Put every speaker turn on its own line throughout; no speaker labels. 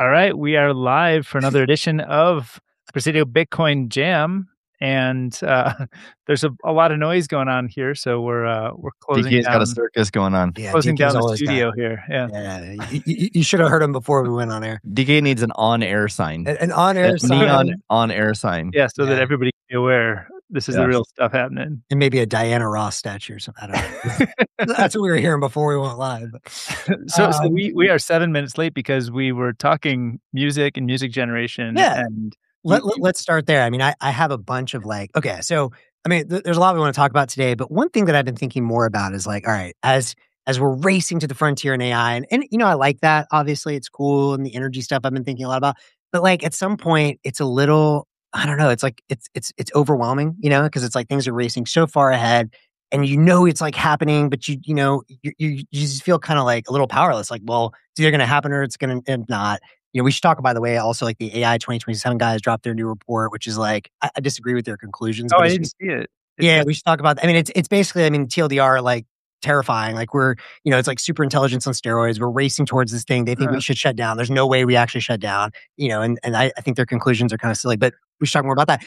All right, we are live for another edition of Presidio Bitcoin Jam, and there's a lot of noise going on here, so we're closing
DK's got a
down
circus going on.
Yeah,
closing
DK's
down the
always
studio here. Yeah,
You should have heard him before we went on air.
DK needs an on-air sign.
An on-air sign.
Neon on-air sign.
yeah, so that everybody can be aware this is the real stuff happening.
And maybe a Diana Ross statue or something. I don't know. That's what we were hearing before we went live.
So we are 7 minutes late because we were talking music and music generation.
Yeah.
And
let's start there. I mean, I have a bunch of so I mean, there's a lot we want to talk about today, but one thing that I've been thinking more about is all right, as we're racing to the frontier in AI, and I like that. Obviously, it's cool, and the energy stuff I've been thinking a lot about. But at some point, it's a little, I don't know. It's it's overwhelming, because it's things are racing so far ahead, and it's happening, but you just feel kind of a little powerless. Well, it's either going to happen or it's going to not. We should talk, by the way, also the AI 2027 guys dropped their new report, which is I disagree with their conclusions.
I didn't see it.
We should talk about. I mean, it's basically, TLDR terrifying. We're it's super intelligence on steroids. We're racing towards this thing. They think we should shut down. There's no way we actually shut down. And I think their conclusions are kind of silly. But we should talk more about that.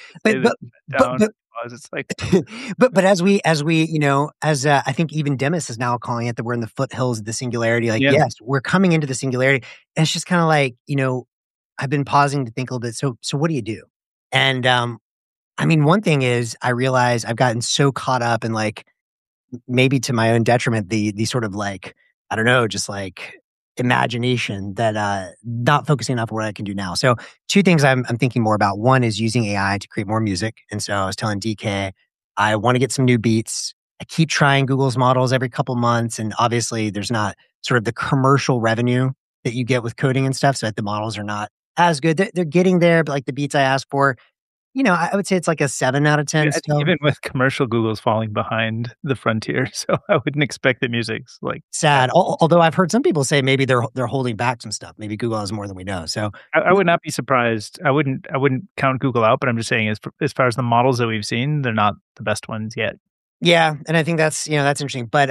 But as we I think even Demis is now calling it that we're in the foothills of the singularity. Yes, we're coming into the singularity. And it's just kind of I've been pausing to think a little bit. So what do you do? And I mean, one thing is I realize I've gotten so caught up in maybe to my own detriment, the sort of I don't know, just imagination that not focusing enough on what I can do now. So two things I'm thinking more about. One is using AI to create more music. And so I was telling DK, I want to get some new beats. I keep trying Google's models every couple months. And obviously there's not sort of the commercial revenue that you get with coding and stuff. So that the models are not as good. They're getting there, but the beats I asked for, I would say it's a 7 out of 10.
I think even with commercial, Google's falling behind the frontier, so I wouldn't expect that music's
sad. Although I've heard some people say maybe they're holding back some stuff. Maybe Google has more than we know. So
I would not be surprised. I wouldn't count Google out, but I'm just saying as far as the models that we've seen, they're not the best ones yet.
Yeah, and I think that's that's interesting. But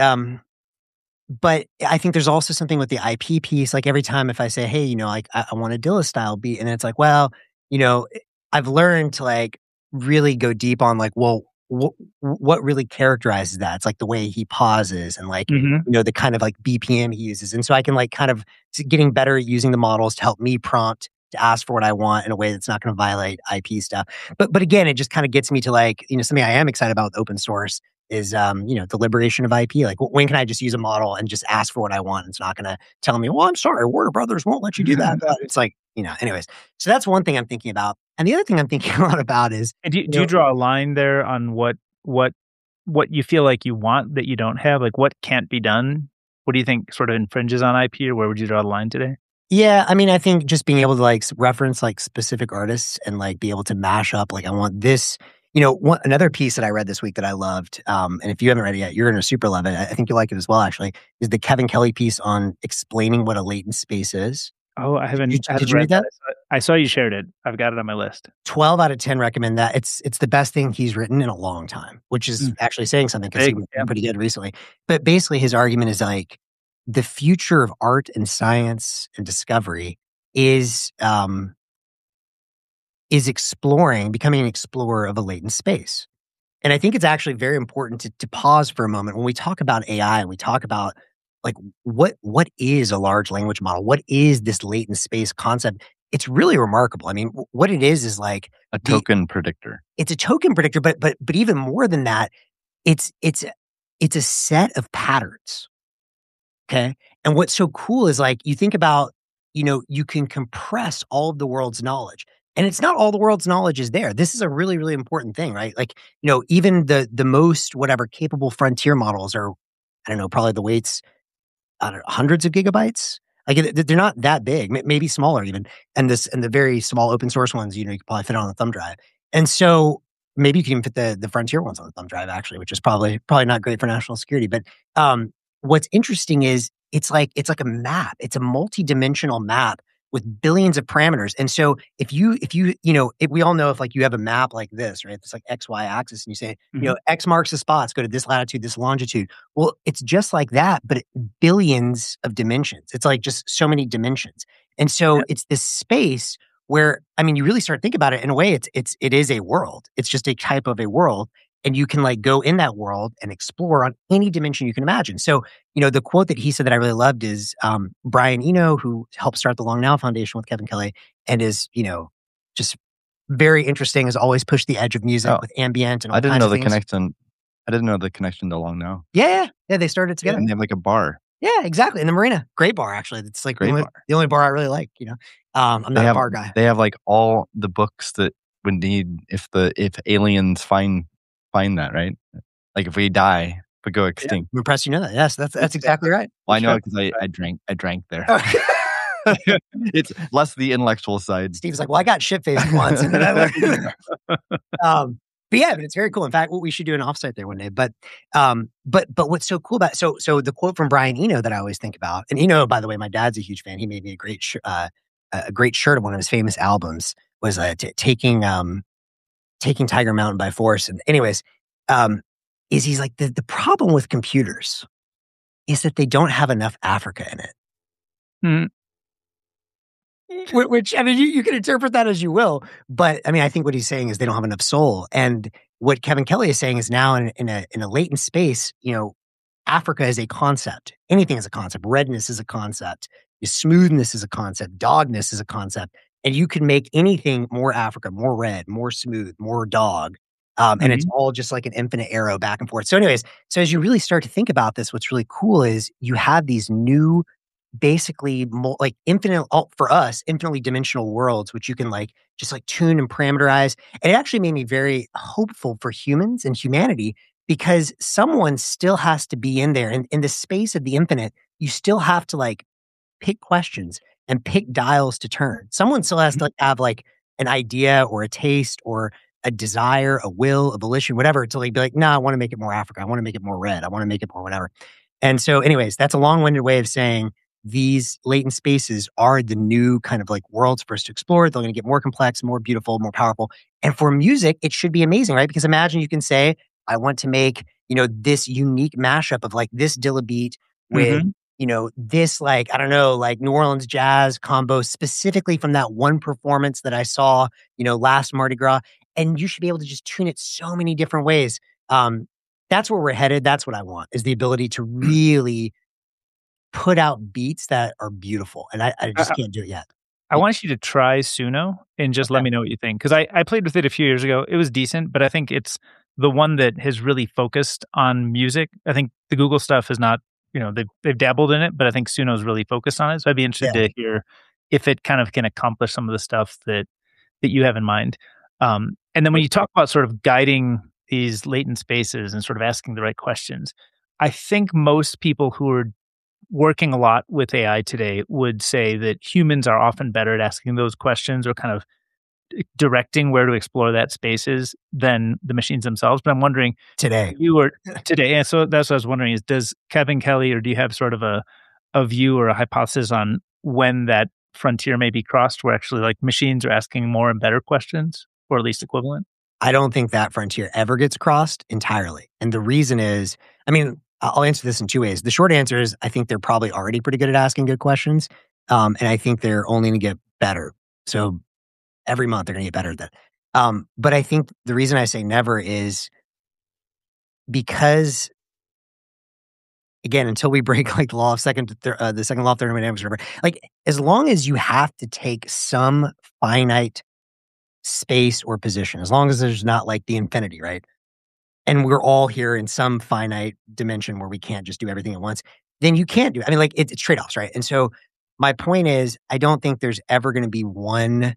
I think there's also something with the IP piece. Every time if I say, hey, I want a Dilla style beat, and it's well, I've learned to really go deep on what really characterizes that. It's the way he pauses and the kind of BPM he uses. And so I can kind of getting better at using the models to help me prompt to ask for what I want in a way that's not going to violate IP stuff. But again, it just kind of gets me to something I am excited about with open source is the liberation of IP. When can I just use a model and just ask for what I want? It's not going to tell me, well, I'm sorry, Warner Brothers won't let you do that. But it's anyways. So that's one thing I'm thinking about. And the other thing I'm thinking a lot about is,
do you draw a line there on what you feel like you want that you don't have? What can't be done? What do you think sort of infringes on IP, or where would you draw the line today?
Yeah, I mean, I think just being able to reference specific artists and be able to mash up I want this. Another piece that I read this week that I loved, and if you haven't read it yet, you're going to super love it. I think you'll like it as well, actually, is the Kevin Kelly piece on explaining what a latent space is.
Oh, I haven't.
Did you read that?
I saw you shared it. I've got it on my list.
12 out of 10 recommend that. It's the best thing he's written in a long time, which is actually saying something because he was pretty good recently. But basically his argument is the future of art and science and discovery is becoming an explorer of a latent space. And I think it's actually very important to pause for a moment when we talk about AI and we talk about what is a large language model? What is this latent space concept? It's really remarkable. I mean, what it is
a token predictor.
It's a token predictor, but even more than that, it's a set of patterns. Okay. And what's so cool is you think about, you can compress all of the world's knowledge. And it's not all the world's knowledge is there. This is a really, really important thing, right? Even the most capable frontier models are, I don't know, probably the weights, hundreds of gigabytes. They're not that big, maybe smaller even. And the very small open source ones, you could probably fit on a thumb drive. And so maybe you can even fit the frontier ones on the thumb drive, actually, which is probably not great for national security. But what's interesting is it's like a map. It's a multi-dimensional map with billions of parameters. And so if we all know if like you have a map like this, right? It's like XY axis and you say, X marks the spots, go to this latitude, this longitude. Well, it's just like that, but billions of dimensions. It's like just so many dimensions. And so it's this space where, I mean, you really start to think about it in a way, it is a world. It's just a type of a world. And you can like go in that world and explore on any dimension you can imagine. So, the quote that he said that I really loved is Brian Eno, who helped start the Long Now Foundation with Kevin Kelly and is, just very interesting, has always pushed the edge of music with ambient and all kinds of things.
I didn't know the connection to Long Now.
Yeah, they started together.
And they have like a bar.
Yeah, exactly. In the marina. Great bar, actually. It's like the only bar I really like, I'm not a bar guy.
They have like all the books that would need if aliens find that, right? Like if we die but go extinct.
I'm impressed you know that. Yes, that's exactly right.
Well, I know because I drank there. It's less the intellectual side.
Steve's like, well, I got shit-faced once. And then but it's very cool. In fact, what we should do an offsite there one day. But what's so cool about so the quote from Brian Eno that I always think about, and Eno, by the way, my dad's a huge fan. He made me a great shirt of one of his famous albums was taking Tiger Mountain by force. And anyways, is he's like the problem with computers is that they don't have enough Africa in it.
Mm.
Which, I mean, you can interpret that as you will, but I mean, I think what he's saying is they don't have enough soul. And what Kevin Kelly is saying is now in a latent space, Africa is a concept. Anything is a concept. Redness is a concept. Smoothness is a concept. Dogness is a concept. And you can make anything more Africa, more red, more smooth, more dog. And it's all just like an infinite arrow back and forth. So anyways, as you really start to think about this, what's really cool is you have these new, basically like for us, infinitely dimensional worlds, which you can like just like tune and parameterize. And it actually made me very hopeful for humans and humanity because someone still has to be in there. And in the space of the infinite, you still have to like pick questions and pick dials to turn. Someone still has to like have like an idea or a taste or a desire, a will, a volition, whatever, to like be like, I want to make it more Africa. I want to make it more red. I want to make it more whatever. And so anyways, that's a long-winded way of saying these latent spaces are the new kind of like worlds for us to explore. They're going to get more complex, more beautiful, more powerful. And for music, it should be amazing, right? Because imagine you can say, I want to make, this unique mashup of like this Dilla beat with, this like, I don't know, like New Orleans jazz combo specifically from that one performance that I saw, last Mardi Gras. And you should be able to just tune it so many different ways. That's where we're headed. That's what I want, is the ability to really put out beats that are beautiful. And I just can't do it yet.
I want you to try Suno and just let me know what you think. Because I played with it a few years ago. It was decent, but I think it's the one that has really focused on music. I think the Google stuff is not, they've dabbled in it, but I think Suno's really focused on it. So I'd be interested to hear if it kind of can accomplish some of the stuff that you have in mind. And then when you talk about sort of guiding these latent spaces and sort of asking the right questions, I think most people who are working a lot with AI today would say that humans are often better at asking those questions or kind of directing where to explore that spaces than the machines themselves. But I'm wondering
today.
And so that's what I was wondering is, does Kevin Kelly, or do you have sort of a view or a hypothesis on when that frontier may be crossed where actually like machines are asking more and better questions, or at least equivalent?
I don't think that frontier ever gets crossed entirely. And the reason is, I mean, I'll answer this in two ways. The short answer is I think they're probably already pretty good at asking good questions. And I think they're only going to get better. So every month they're going to get better at that. But I think the reason I say never is because, again, until we break like the law of the second law of thermodynamics, whatever, like as long as you have to take some finite space or position, as long as there's not like the infinity, right? And we're all here in some finite dimension where we can't just do everything at once, then you can't do it. I mean, like it's trade-offs, right? And so my point is, I don't think there's ever going to be one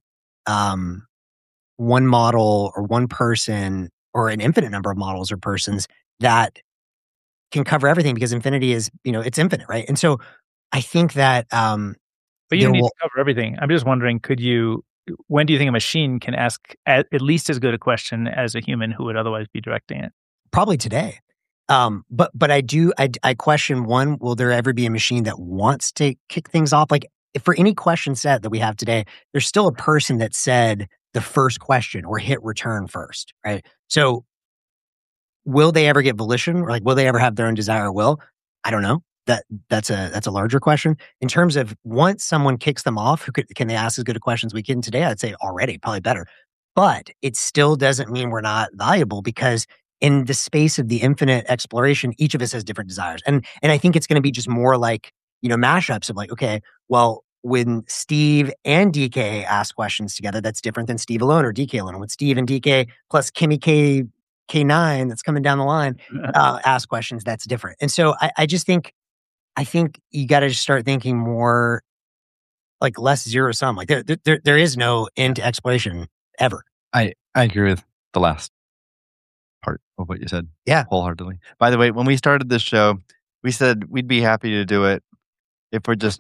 model or one person or an infinite number of models or persons that can cover everything, because infinity is, it's infinite, right? And so I think that
but you don't need to cover everything. I'm just wondering, when do you think a machine can ask at least as good a question as a human who would otherwise be directing it?
Probably today. But I question, one, will there ever be a machine that wants to kick things off? Like if for any question set that we have today, there's still a person that said the first question or hit return first, right? So will they ever get volition, or like will they ever have their own desire or will? I don't know. That's a larger question. In terms of once someone kicks them off, can they ask as good a questions we can today? I'd say already, probably better. But it still doesn't mean we're not valuable, because in the space of the infinite exploration, each of us has different desires. And I think it's going to be just more like, mashups of like, okay, well, when Steve and DK ask questions together, that's different than Steve alone or DK alone. When Steve and DK plus Kimmy K9 that's coming down the line ask questions, that's different. And so I think you got to just start thinking more like less zero sum. Like there is no end to exploration ever.
I agree with the last part of what you said.
Yeah.
Wholeheartedly. By the way, when we started this show, we said we'd be happy to do it if we're just...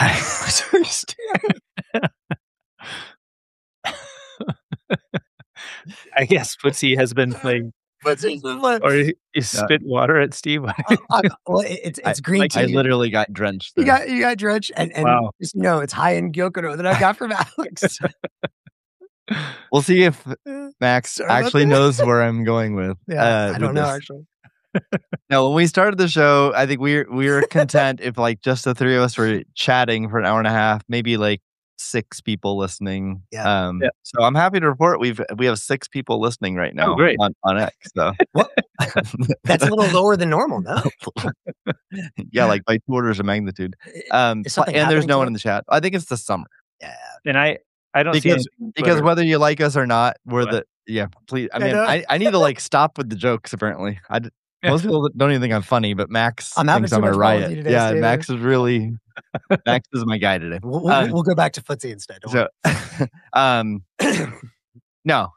I guess Footsie has been playing. Or you spit water at Steve.
Well, it's green tea.
I literally got drenched.
You got drenched, and
wow.
Just it's high in Gyokuro that I got from Alex.
We'll see if Max actually knows where I'm going with.
Yeah, I don't know actually.
No, when we started the show, I think we were content if like just the three of us were chatting for an hour and a half, maybe like 6 people listening.
Yeah.
So I'm happy to report we have 6 people listening right now on X. So
that's a little lower than normal, no?
Yeah, like by 2 orders of magnitude. And there's no one in the chat. I think it's the summer.
Yeah.
And I don't
because whether you like us or not, please. I mean, I need to like stop with the jokes. Apparently, most people don't even think I'm funny, but Max thinks I'm a riot. Today, yeah, Max is really Max is my guy today.
We'll go back to Footsie instead.
No,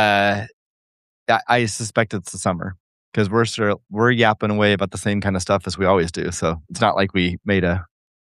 I suspect it's the summer because we're yapping away about the same kind of stuff as we always do. So it's not like we made a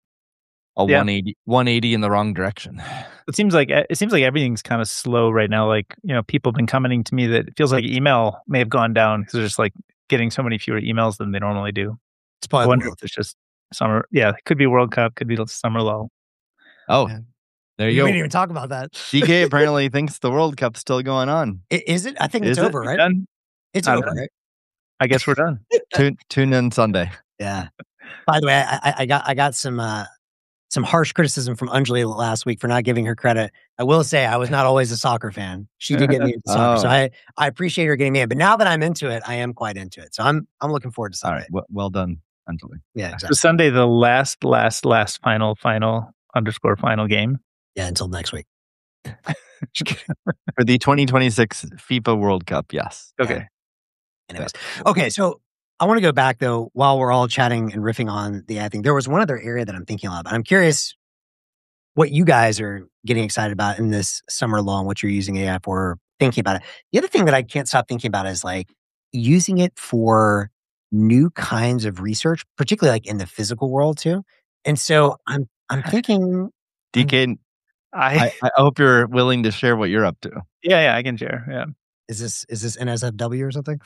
180 in the wrong direction.
It seems like everything's kind of slow right now. Like, people have been commenting to me that it feels like email may have gone down because they're just like getting so many fewer emails than they normally do.
It's probably
I wonder if it's just summer. Yeah, it could be World Cup, could be summer lull.
Oh, there you go.
We didn't even talk about that.
DK apparently thinks the World Cup's still going on.
Is it? I think it's over, right?
Done?
It's over, right?
I guess we're done.
Tune in Sunday.
Yeah. By the way, I got some harsh criticism from Anjali last week for not giving her credit. I will say I was not always a soccer fan. She did get me into soccer, so I appreciate her getting me in. But now that I'm into it, I am quite into it. So I'm looking forward to Sunday.
All right, well done, Anjali.
Yeah, exactly.
So Sunday, the last final _final game.
Yeah, until next week.
For the 2026 FIFA World Cup, yes.
Okay.
Yeah. Anyways, okay, so I want to go back, though, while we're all chatting and riffing on the ad thing. There was one other area that I'm thinking about. I'm curious what you guys are getting excited about in this summer long, what you're using AI for, thinking about it. The other thing that I can't stop thinking about is like using it for new kinds of research, particularly like in the physical world too. And so I'm thinking,
DK, I hope you're willing to share what you're up to.
Yeah, I can share. Yeah.
Is this NSFW or something?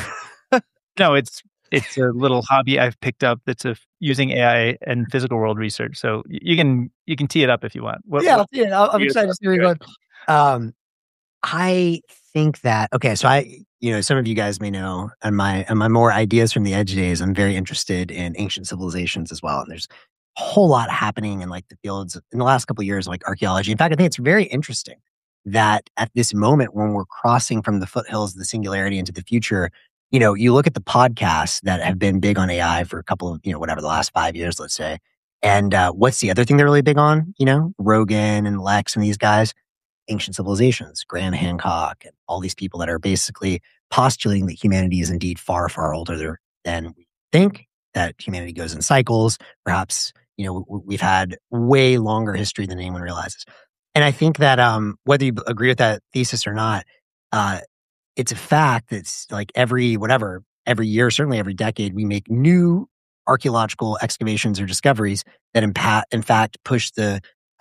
No, it's a little hobby I've picked up that's using AI and physical world research. So you can tee it up if you want.
I'll tee it. I'm excited to see where you're going. I think that so some of you guys may know, on my more ideas from the edge days, I'm very interested in ancient civilizations as well. And there's a whole lot happening in like the fields in the last couple of years, like archaeology. In fact, I think it's very interesting that at this moment when we're crossing from the foothills of the singularity into the future, you look at the podcasts that have been big on AI for a couple of, the last 5 years, let's say. And what's the other thing they're really big on? Rogan and Lex and these guys, ancient civilizations, Graham Hancock, and all these people that are basically postulating that humanity is indeed far, far older than we think, that humanity goes in cycles. Perhaps, we've had way longer history than anyone realizes. And I think that whether you agree with that thesis or not, it's a fact that's like every year, certainly every decade, we make new archaeological excavations or discoveries that in fact push the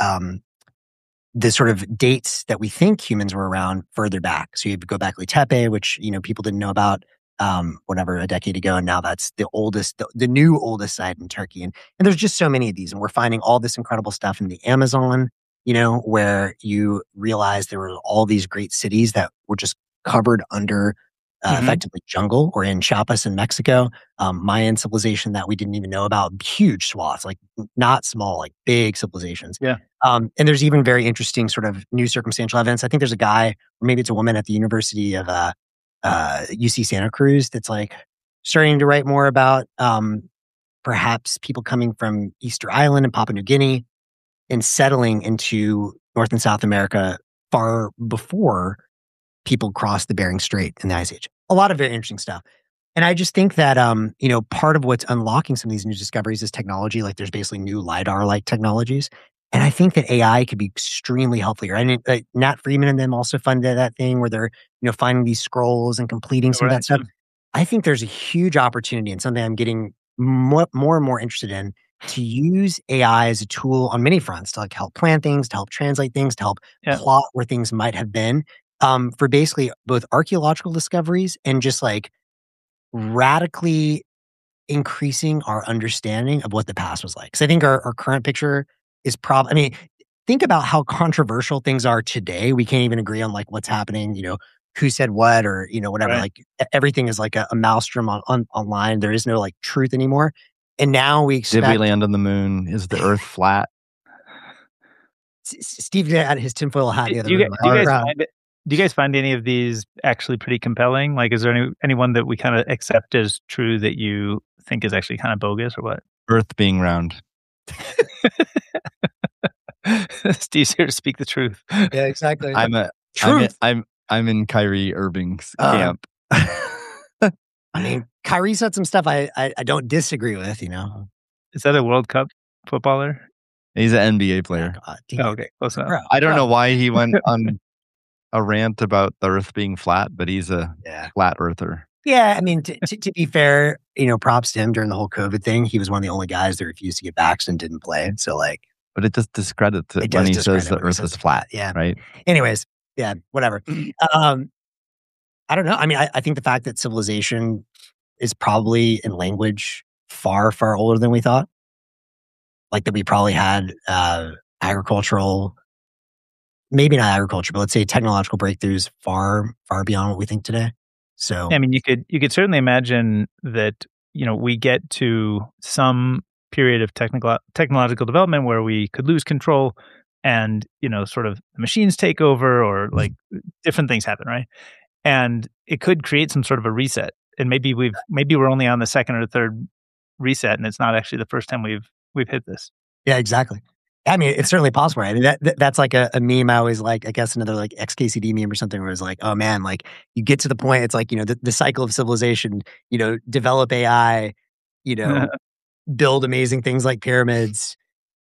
sort of dates that we think humans were around further back. So you go back to Tepe, which people didn't know about whatever, a decade ago. And now that's the oldest, the new oldest site in Turkey. And there's just so many of these. And we're finding all this incredible stuff in the Amazon, where you realize there were all these great cities that were just covered under effectively jungle, or in Chiapas in Mexico, Mayan civilization that we didn't even know about, huge swaths, like not small, like big civilizations.
Yeah.
And there's even very interesting sort of new circumstantial evidence. I think there's a guy, or maybe it's a woman at the University of UC Santa Cruz that's like starting to write more about perhaps people coming from Easter Island and Papua New Guinea and settling into North and South America far before people crossed the Bering Strait in the Ice Age. A lot of very interesting stuff. And I just think that, part of what's unlocking some of these new discoveries is technology. Like there's basically new LiDAR-like technologies. And I think that AI could be extremely helpful here. And Nat Freeman and them also funded that thing where they're, finding these scrolls and completing some of that stuff. I think there's a huge opportunity and something I'm getting more and more interested in, to use AI as a tool on many fronts to like help plan things, to help translate things, to help plot where things might have been, for basically both archaeological discoveries and just like radically increasing our understanding of what the past was like. Because I think our current picture is think about how controversial things are today. We can't even agree on like what's happening, who said what, or, whatever. Right. Like everything is like a maelstrom online. There is no like truth anymore. And now we expect...
Did we land on the moon? Is the Earth flat?
Steve had his tinfoil hat the other
day. Do you guys find any of these actually pretty compelling? Like, is there anyone that we kind of accept as true that you think is actually kind of bogus, or what?
Earth being round.
Steve's here to speak the truth. Yeah, exactly.
I'm in Kyrie Irving's camp.
Kyrie said some stuff I don't disagree with,
Is that a World Cup footballer?
He's an NBA player.
Okay, close enough.
I don't know why he went on a rant about the Earth being flat, but he's a flat earther.
Yeah, to be fair, props to him during the whole COVID thing. He was one of the only guys that refused to get vaxxed and didn't play. So
but it just discredits it when he says the Earth is flat.
Yeah.
Right.
Anyways, yeah, whatever. I don't know. I think the fact that civilization is probably in language far, far older than we thought. Like that we probably had agricultural, maybe not agriculture, but let's say technological breakthroughs far, far beyond what we think today. So,
you could certainly imagine that, we get to some period of technological development where we could lose control and, sort of the machines take over, or like different things happen, right? And it could create some sort of a reset. And maybe we're only on the second or third reset, and it's not actually the first time we've hit this.
Yeah, exactly. It's certainly possible. Right? That's like a meme I always like. I guess another like XKCD meme or something where it's like, oh man, like you get to the point. It's like the cycle of civilization. Develop AI. Build amazing things like pyramids.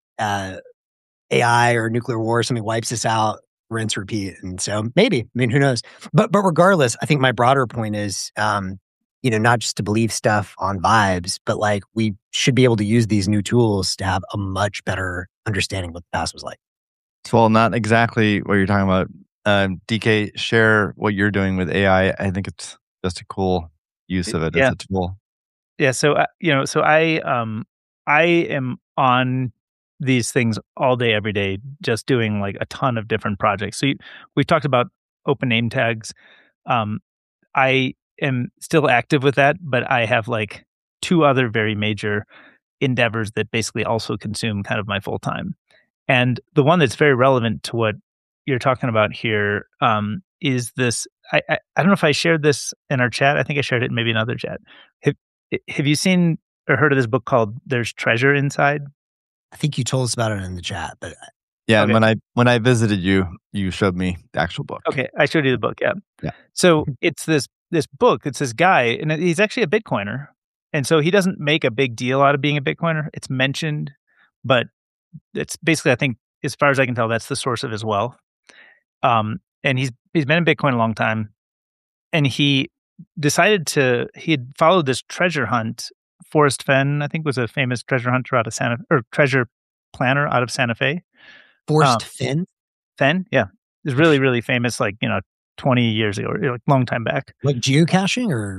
AI or nuclear war or something wipes us out. Rinse, repeat. And so maybe. Who knows? But regardless, I think my broader point is, not just to believe stuff on vibes, but like we should be able to use these new tools to have a much better understanding of what the past was like.
Well, not exactly what you're talking about. DK, share what you're doing with AI. I think it's just a cool use of it as a tool.
Yeah. So, I am on these things all day, every day, just doing like a ton of different projects. So we've talked about open name tags. I am still active with that, but I have like two other very major endeavors that basically also consume kind of my full time. And the one that's very relevant to what you're talking about here is this. I don't know if I shared this in our chat. I think I shared it in maybe another chat. Have you seen or heard of this book called "There's Treasure Inside"?
I think you told us about it in the chat, but
yeah. Okay. And when I visited you, you showed me the actual book.
Okay, I showed you the book. Yeah.
Yeah.
So it's this book. It's this guy, and he's actually a Bitcoiner, and so he doesn't make a big deal out of being a Bitcoiner. It's mentioned, but it's basically, I think, as far as I can tell, that's the source of his wealth. And he's been in Bitcoin a long time, and he had followed this treasure hunt. Forrest Fenn, I think, was a famous treasure hunter treasure planner out of Santa Fe.
Forrest Fenn?
Fenn, yeah. He's really, really famous, 20 years ago, or like long time back.
Like geocaching or?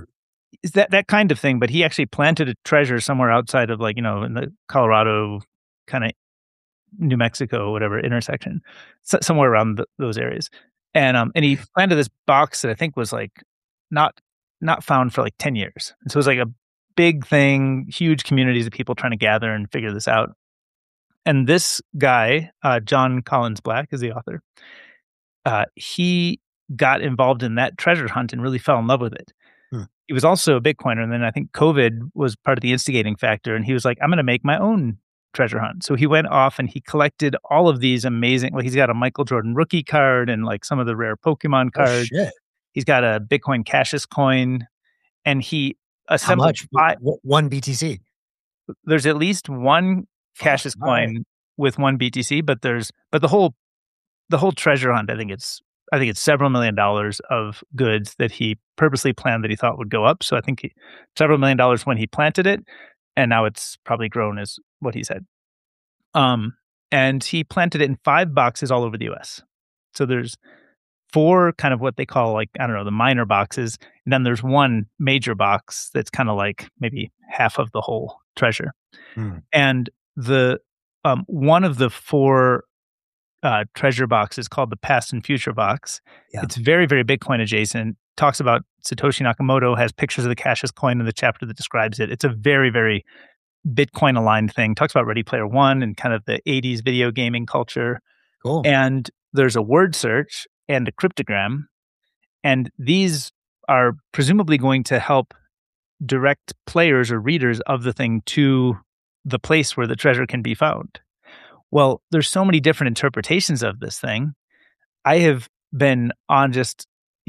is that kind of thing. But he actually planted a treasure somewhere outside of in the Colorado kind of New Mexico, whatever intersection, somewhere around those areas. And he planted this box that I think was not found for 10 years. And so it was a big thing, huge communities of people trying to gather and figure this out. And this guy, John Collins Black is the author. He got involved in that treasure hunt and really fell in love with it. He was also a Bitcoiner. And then I think COVID was part of the instigating factor. And he was like, I'm going to make my own treasure hunt. So he went off and he collected all of these amazing, he's got a Michael Jordan rookie card and some of the rare Pokemon cards.
Oh, shit.
He's got a Bitcoin Cassius coin, and he assembled
one BTC.
There's at least one Cassius coin with one BTC, but the whole treasure hunt, I think it's several $1 million of goods that he purposely planned that he thought would go up. So I think several $1 million when he planted it, and now it's probably grown, is what he said. And he planted it in 5 boxes all over the US. So there's 4 kind of what they call the minor boxes, and then there's one major box that's kind of maybe half of the whole treasure. And the one of the 4 treasure boxes called the Past and Future box. Yeah. It's very, very Bitcoin adjacent. Talks about Satoshi Nakamoto, has pictures of the Cassius coin in the chapter that describes it. It's a very, very Bitcoin aligned thing. Talks about Ready Player One and kind of the 80s video gaming culture.
Cool.
And there's a word search and a cryptogram. And these are presumably going to help direct players or readers of the thing to the place where the treasure can be found. Well, there's so many different interpretations of this thing. I have been on just,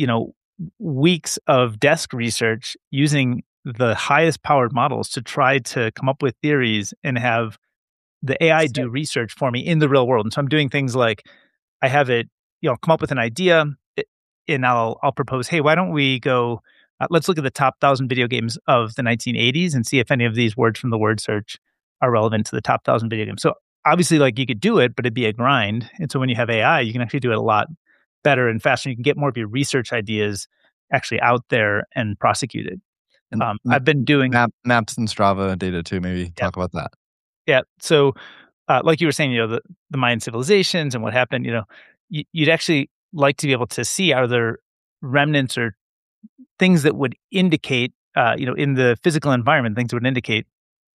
weeks of desk research using the highest powered models to try to come up with theories and have the AI do research for me in the real world. And so I'm doing things like I have it, come up with an idea, and I'll propose, hey, why don't we go, let's look at the top 1,000 video games of the 1980s and see if any of these words from the word search are relevant to the top 1,000 video games. So obviously, you could do it, but it'd be a grind. And so when you have AI, you can actually do it a lot better and faster. You can get more of your research ideas actually out there and prosecuted.
And
I've been doing
maps and Strava data too. Maybe talk about that.
Yeah. So, like you were saying, the Mayan civilizations and what happened. You'd actually like to be able to see, are there remnants or things that would indicate, in the physical environment, things that would indicate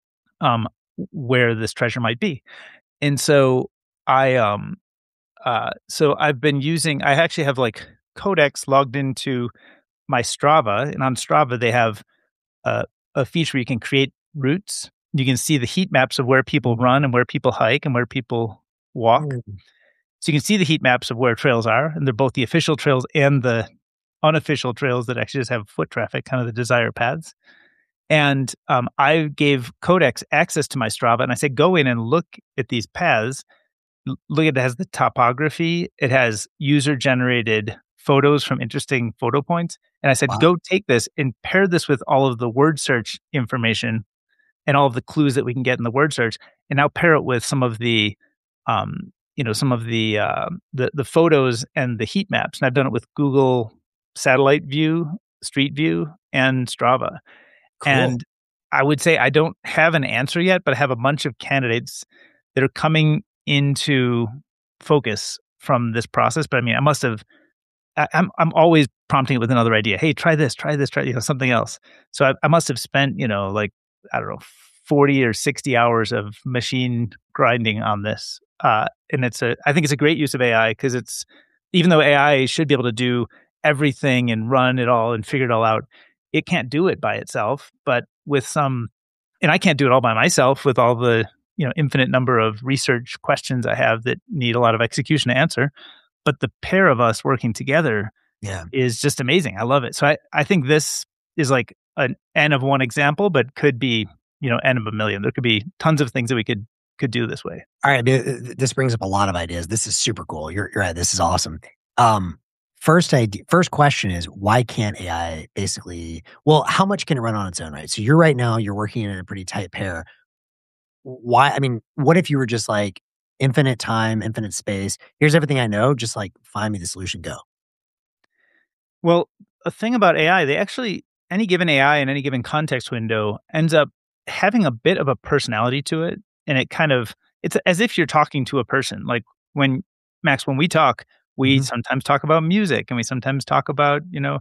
where this treasure might be. And so I've been using, I actually have Codex logged into my Strava, and on Strava they have a feature where you can create routes. You can see the heat maps of where people run and where people hike and where people walk. So you can see the heat maps of where trails are, and they're both the official trails and the unofficial trails that actually just have foot traffic, kind of the desired paths. And I gave Codex access to my Strava, and I said, go in and look at these paths. Look at it has the topography. It has user-generated photos from interesting photo points. And I said, go take this and pair this with all of the word search information and all of the clues that we can get in the word search, and now pair it with some of the, the photos and the heat maps. And I've done it with Google Satellite View, Street View, and Strava. Cool. And I would say I don't have an answer yet, but I have a bunch of candidates that are coming into focus from this process. But I mean, I'm always prompting it with another idea. Hey, try this, try something else. So I must have spent, I don't know, 40 or 60 hours of machine grinding on this. And I think it's a great use of AI, because even though AI should be able to do everything and run it all and figure it all out, it can't do it by itself. But and I can't do it all by myself with all the, infinite number of research questions I have that need a lot of execution to answer. But the pair of us working together is just amazing. I love it. So I think this is like an N of one example, but could be, N of a million. There could be tons of things that we could do this way.
All right. This brings up a lot of ideas. This is super cool. You're right. This is awesome. First question is, why can't AI how much can it run on its own, right? So you're working in a pretty tight pair. What if you were just infinite time, infinite space? Here's everything I know. Just find me the solution, go.
Well, a thing about AI, they actually any given AI in any given context window ends up having a bit of a personality to it. And it's as if you're talking to a person. Like when we talk, we sometimes talk about music and we sometimes talk about,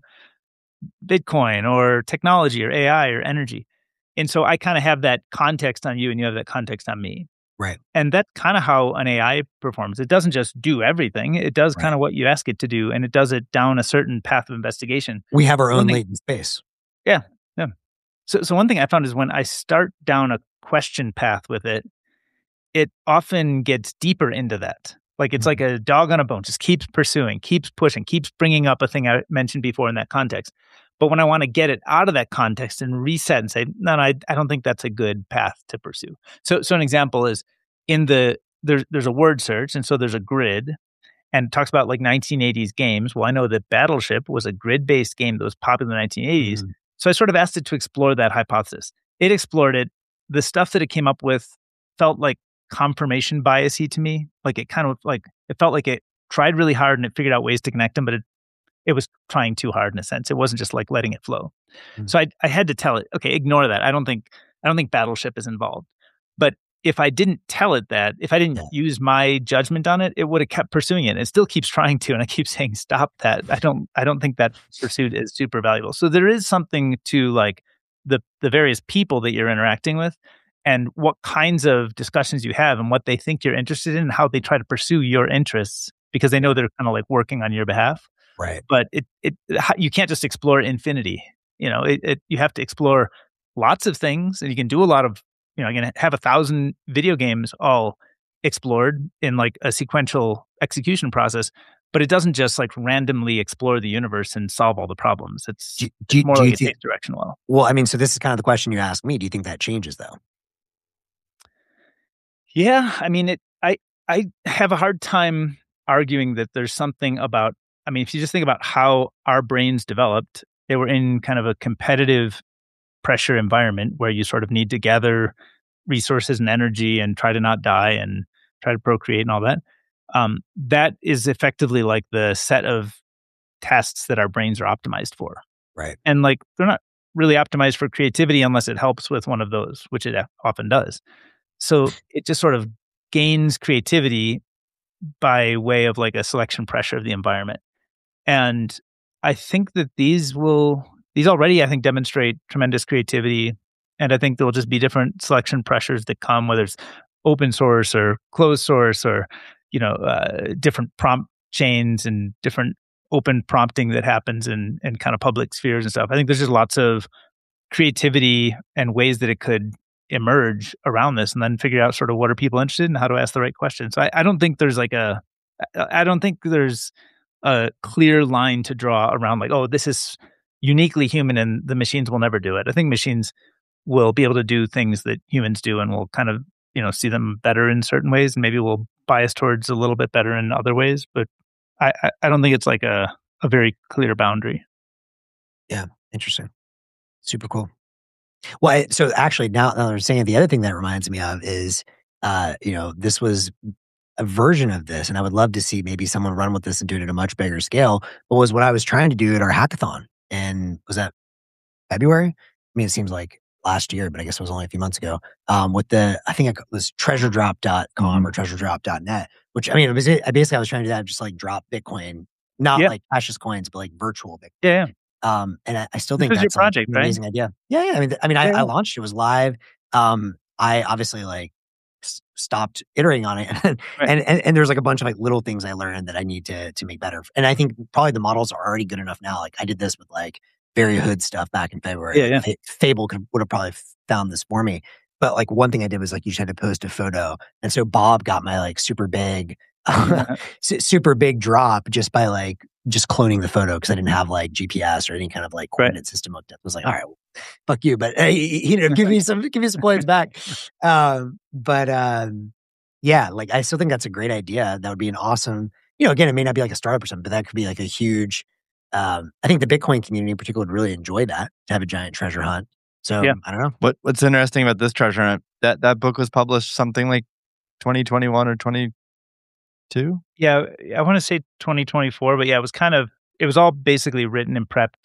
Bitcoin or technology or AI or energy. And so I kind of have that context on you and you have that context on me.
Right.
And that's kind of how an AI performs. It doesn't just do everything. It does kind of what you ask it to do, and it does it down a certain path of investigation.
We have our own latent space.
Yeah. Yeah. So one thing I found is when I start down a question path with it, it often gets deeper into that. Like it's like a dog on a bone, just keeps pursuing, keeps pushing, keeps bringing up a thing I mentioned before in that context. But when I want to get it out of that context and reset and say, no, I don't think that's a good path to pursue. So an example is there's a word search, and so there's a grid, and it talks about like 1980s games. Well, I know that Battleship was a grid-based game that was popular in the 1980s. So I sort of asked it to explore that hypothesis. It explored it. The stuff that it came up with felt like confirmation biasy to me. Like it kind of like, it felt like it tried really hard and it figured out ways to connect them, but it was trying too hard in a sense. It wasn't just like letting it flow. So I had to tell it, okay, ignore that. I don't think Battleship is involved. But if I didn't tell it that, if I didn't use my judgment on it, it would have kept pursuing it. It still keeps trying to, and I keep saying, stop that. I don't think that pursuit is super valuable. So there is something to like the various people that you're interacting with and what kinds of discussions you have and what they think you're interested in and how they try to pursue your interests because they know they're kind of like working on your behalf.
Right.
But you can't just explore infinity. You have to explore lots of things, and you can do a lot of, you can have 1,000 video games all explored in like a sequential execution process, but it doesn't just like randomly explore the universe and solve all the problems. It's more like it takes direction well.
Well, I mean, so this is kind of the question you asked me. Do you think that changes though?
Yeah, I mean, I have a hard time arguing that there's something about, I mean, if you just think about how our brains developed, they were in kind of a competitive pressure environment where you sort of need to gather resources and energy and try to not die and try to procreate and all that. That is effectively like the set of tasks that our brains are optimized for.
Right.
And like, they're not really optimized for creativity unless it helps with one of those, which it often does. So it just sort of gains creativity by way of like a selection pressure of the environment. And I think that these already, I think, demonstrate tremendous creativity. And I think there'll just be different selection pressures that come, whether it's open source or closed source or, different prompt chains and different open prompting that happens in kind of public spheres and stuff. I think there's just lots of creativity and ways that it could emerge around this and then figure out sort of what are people interested in and how to ask the right questions. So I don't think there's a clear line to draw around like, oh, this is uniquely human and the machines will never do it. I think machines will be able to do things that humans do and we'll kind of, see them better in certain ways and maybe we'll bias towards a little bit better in other ways. But I don't think it's like a very clear boundary.
Yeah. Interesting. Super cool. Well, so actually now that I'm saying it, the other thing that reminds me of is, this was a version of this, and I would love to see maybe someone run with this and do it at a much bigger scale, but was what I was trying to do at our hackathon. And was that February? I mean, it seems like last year, but I guess it was only a few months ago, I think it was treasuredrop.com or treasuredrop.net, which, I mean, I was trying to do that, just like drop Bitcoin, not like precious coins, but like virtual Bitcoin.
Yeah.
And I still think that's
your project,
an amazing idea. Yeah. I launched, it was live. I obviously like stopped iterating on it. and there's like a bunch of like little things I learned that I need to make better. And I think probably the models are already good enough now. Like I did this with like very hood stuff back in February.
Yeah.
Fable would have probably found this for me. But like one thing I did was like you just had to post a photo. And so Bob got my like super big drop just by like just cloning the photo because I didn't have like GPS or any kind of like coordinate system hooked up. I was like, all right, well, fuck you, but give me some points back. Yeah, like I still think that's a great idea. That would be an awesome, again, it may not be like a startup or something, but that could be like a huge. I think the Bitcoin community in particular would really enjoy that, to have a giant treasure hunt. So I don't know.
What's interesting about this treasure hunt, that book was published something like 2021 or 2022?
Yeah, I want to say 2024, but yeah, it was all basically written and prepped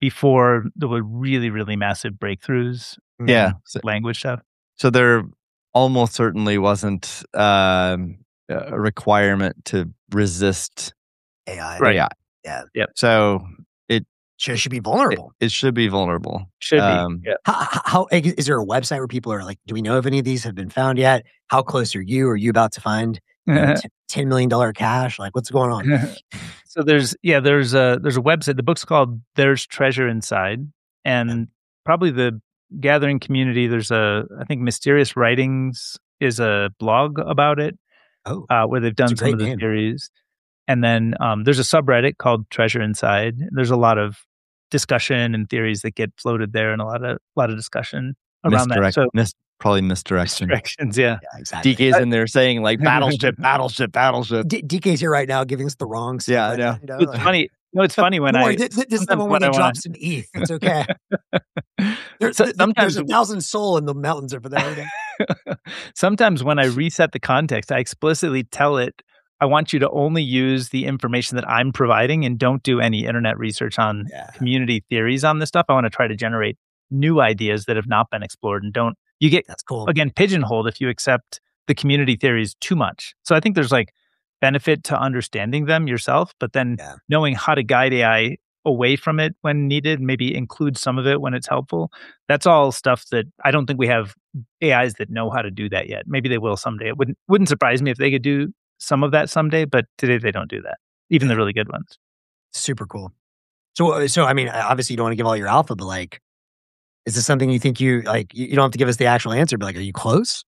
before there were really, really massive breakthroughs.
Yeah.
Language stuff.
So there almost certainly wasn't a requirement to resist
AI.
Right.
AI.
Yeah.
Yep.
So
it should be vulnerable.
It should be vulnerable.
Should be. Yeah.
How is there a website where people are like, do we know if any of these have been found yet? How close are you? Are you about to find $10 million cash? Like, what's going on?
So there's a website. The book's called There's Treasure Inside. And probably the gathering community, there's I think Mysterious Writings is a blog about it. Where they've done some of the theories. And then there's a subreddit called Treasure Inside. There's a lot of discussion and theories that get floated there, and a lot of discussion around that. So
probably misdirection.
Misdirections, yeah.
Exactly.
DK's in there saying like battleship.
DK's here right now giving us the wrong.
Yeah, I know.
It's funny. No, it's funny when
this is the moment when I drop some ETH. It's okay. There's 1,000 soul in the mountains over there.
Sometimes when I reset the context, I explicitly tell it, I want you to only use the information that I'm providing and don't do any internet research on community theories on this stuff. I want to try to generate new ideas that have not been explored, and you get,
that's cool.
Again, pigeonholed if you accept the community theories too much. So I think there's like benefit to understanding them yourself, but then knowing how to guide AI away from it when needed, maybe include some of it when it's helpful. That's all stuff that I don't think we have AIs that know how to do that yet. Maybe they will someday. It wouldn't surprise me if they could do some of that someday, but today they don't do that. Even the really good ones.
Super cool. So I mean, obviously you don't want to give all your alpha, but like, is this something you think you like? You don't have to give us the actual answer, but like, are you close?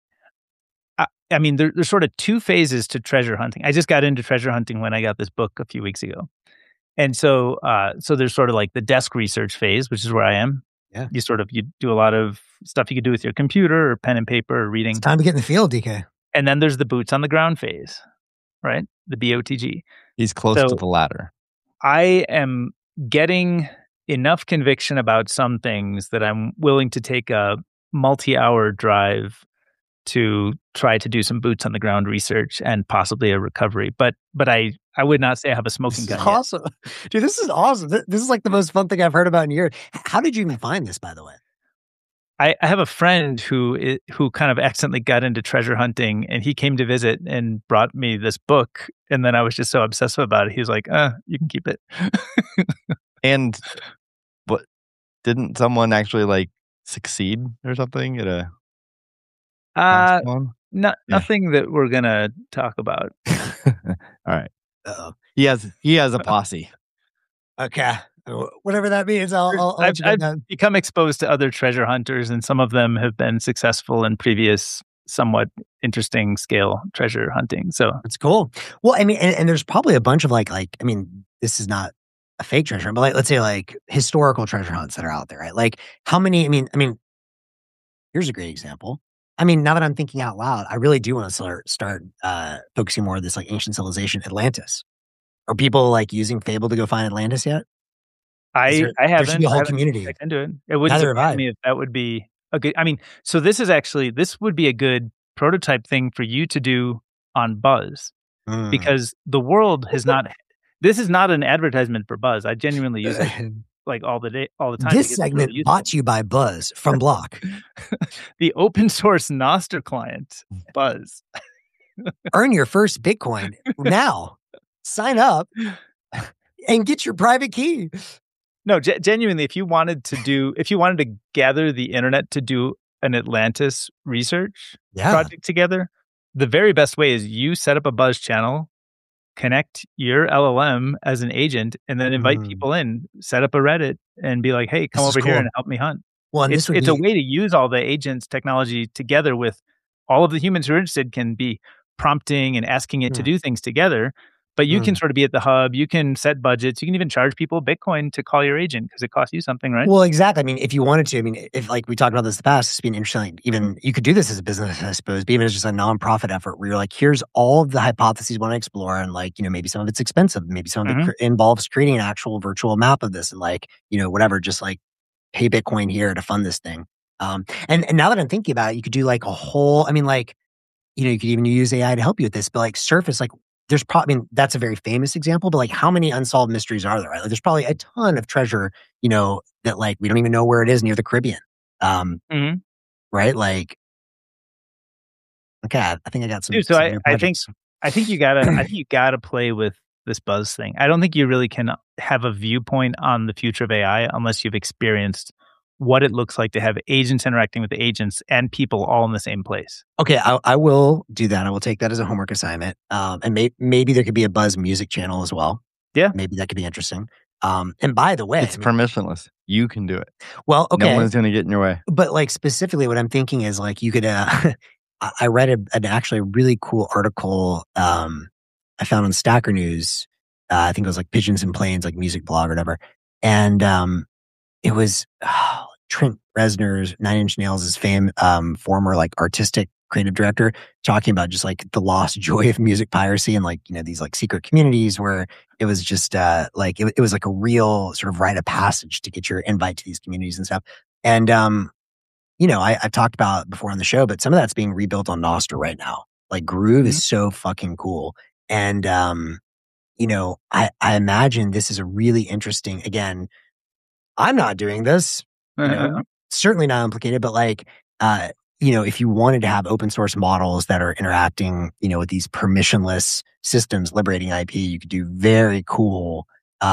I mean, there's sort of two phases to treasure hunting. I just got into treasure hunting when I got this book a few weeks ago. And so there's sort of like the desk research phase, which is where I am.
Yeah.
You do a lot of stuff you could do with your computer or pen and paper or reading.
It's time to get in the field, DK.
And then there's the boots on the ground phase, right? The BOTG.
He's close to the latter.
I am getting enough conviction about some things that I'm willing to take a multi-hour drive to try to do some boots on the ground research and possibly a recovery. But I would not say I have a smoking gun.
Awesome. Dude, this is awesome. This is like the most fun thing I've heard about in years. How did you even find this, by the way?
I have a friend who kind of accidentally got into treasure hunting, and he came to visit and brought me this book. And then I was just so obsessive about it. He was like, you can keep it.
And what, didn't someone actually like succeed or something at a
nothing that we're gonna talk about.
All right.
Uh-oh.
He has a posse.
Okay. Whatever that means,
I've become exposed to other treasure hunters, and some of them have been successful in previous, somewhat interesting scale treasure hunting. So
it's cool. Well, I mean, and there's probably a bunch of like, I mean, this is not a fake treasure hunt, but like, let's say like historical treasure hunts that are out there, right? Like how many, I mean, here's a great example. I mean, now that I'm thinking out loud, I really do want to start focusing more on this like ancient civilization, Atlantis. Are people like using Fable to go find Atlantis yet?
I haven't.
There should be a whole community.
I can do it. It wouldn't surprise me if that would be a good. I mean, so this would be a good prototype thing for you to do on Buzz, because the world has not. This is not an advertisement for Buzz. I genuinely use it like all the time.
This segment really brought to you by Buzz from Block,
the open source Nostr client, Buzz.
Earn your first Bitcoin now. Sign up and get your private key.
No, genuinely, if you wanted to gather the internet to do an Atlantis research project together, the very best way is you set up a Buzz channel, connect your LLM as an agent, and then invite people in, set up a Reddit, and be like, hey, come over here and help me hunt.
Well,
it's a way to use all the agents technology together with all of the humans who are interested can be prompting and asking it to do things together. But you can sort of be at the hub. You can set budgets. You can even charge people Bitcoin to call your agent because it costs you something, right?
Well, exactly. I mean, if you wanted to, I mean, if like we talked about this in the past, it's been interesting. Even you could do this as a business, I suppose, but even as just a nonprofit effort where you're like, here's all of the hypotheses you want to explore. And like, maybe some of it's expensive. Maybe some of it involves creating an actual virtual map of this and like, whatever, just like pay Bitcoin here to fund this thing. And now that I'm thinking about it, you could do like a whole, I mean, like, you could even use AI to help you with this, but like surface, like, there's probably, I mean, that's a very famous example, but like how many unsolved mysteries are there, right? Like there's probably a ton of treasure, that like we don't even know where it is near the Caribbean. Right? Like, okay, I think I got some.
Dude, so I think you gotta play with this buzz thing. I don't think you really can have a viewpoint on the future of AI unless you've experienced what it looks like to have agents interacting with the agents and people all in the same place.
Okay, I will do that. I will take that as a homework assignment. And maybe there could be a Buzz music channel as well.
Yeah.
Maybe that could be interesting. And by the way,
it's permissionless. You can do it.
Well, okay.
No one's going to get in your way.
But like specifically what I'm thinking is like you could, I read an actually really cool article I found on Stacker News. I think it was like Pigeons and Planes, like music blog or whatever. And it was Trent Reznor's 9 Inch Nails' former like artistic creative director talking about just like the lost joy of music piracy and like, these like secret communities where it was just like, it was like a real sort of rite of passage to get your invite to these communities and stuff. And, I've talked about it before on the show, but some of that's being rebuilt on Nostr right now. Like Groove is so fucking cool. And, I imagine this is a really interesting, again, I'm not doing this, certainly not implicated, but like, if you wanted to have open source models that are interacting, with these permissionless systems liberating IP, you could do very cool,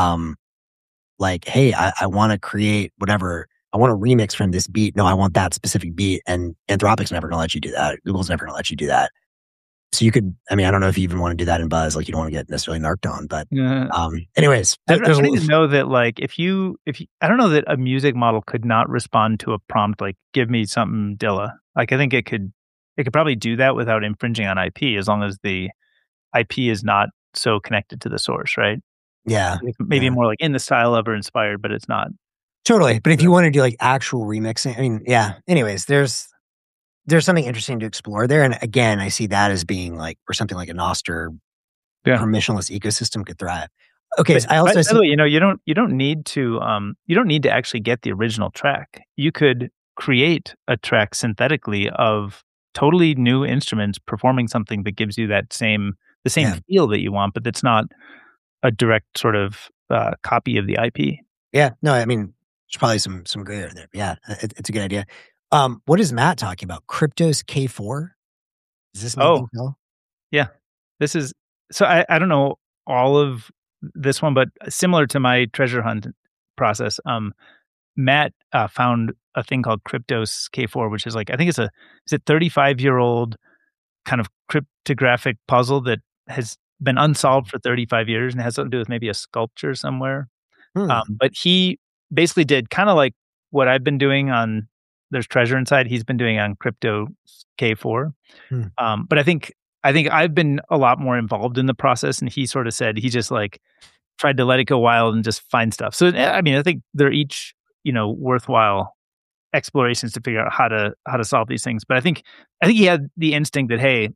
like, hey, I want to create whatever, I want to remix from this beat. No, I want that specific beat. And Anthropic's never going to let you do that. Google's never going to let you do that. So you could, I don't know if you even want to do that in Buzz, like you don't want to get necessarily narked on, but anyways.
I don't even know that like, if you, I don't know that a music model could not respond to a prompt, like give me something Dilla. Like I think it could probably do that without infringing on IP as long as the IP is not so connected to the source, right?
Yeah.
Maybe more like in the style of or inspired, but it's not.
Totally. But if you want to do like actual remixing, anyways, there's something interesting to explore there. And again, I see that as being like, where something like a Nostr permissionless ecosystem could thrive. Okay.
But,
so I also
by the way, you don't need to actually get the original track. You could create a track synthetically of totally new instruments performing something that gives you the same feel that you want, but that's not a direct sort of copy of the IP.
Yeah. No, there's probably some gray area there. Yeah, it's a good idea. What is Matt talking about? Cryptos K4? Is this making no?
Yeah. This is, so I don't know all of this one, but similar to my treasure hunt process, Matt found a thing called Cryptos K4, which is like, I think it's a 35-year-old kind of cryptographic puzzle that has been unsolved for 35 years and has something to do with maybe a sculpture somewhere. But he basically did kind of like what I've been doing on There's Treasure Inside. He's been doing on Crypto K4. But I think I've been a lot more involved in the process, and he sort of said he just like tried to let it go wild and just find stuff. So I think they're each worthwhile explorations to figure out how to solve these things. But I think he had the instinct that hey,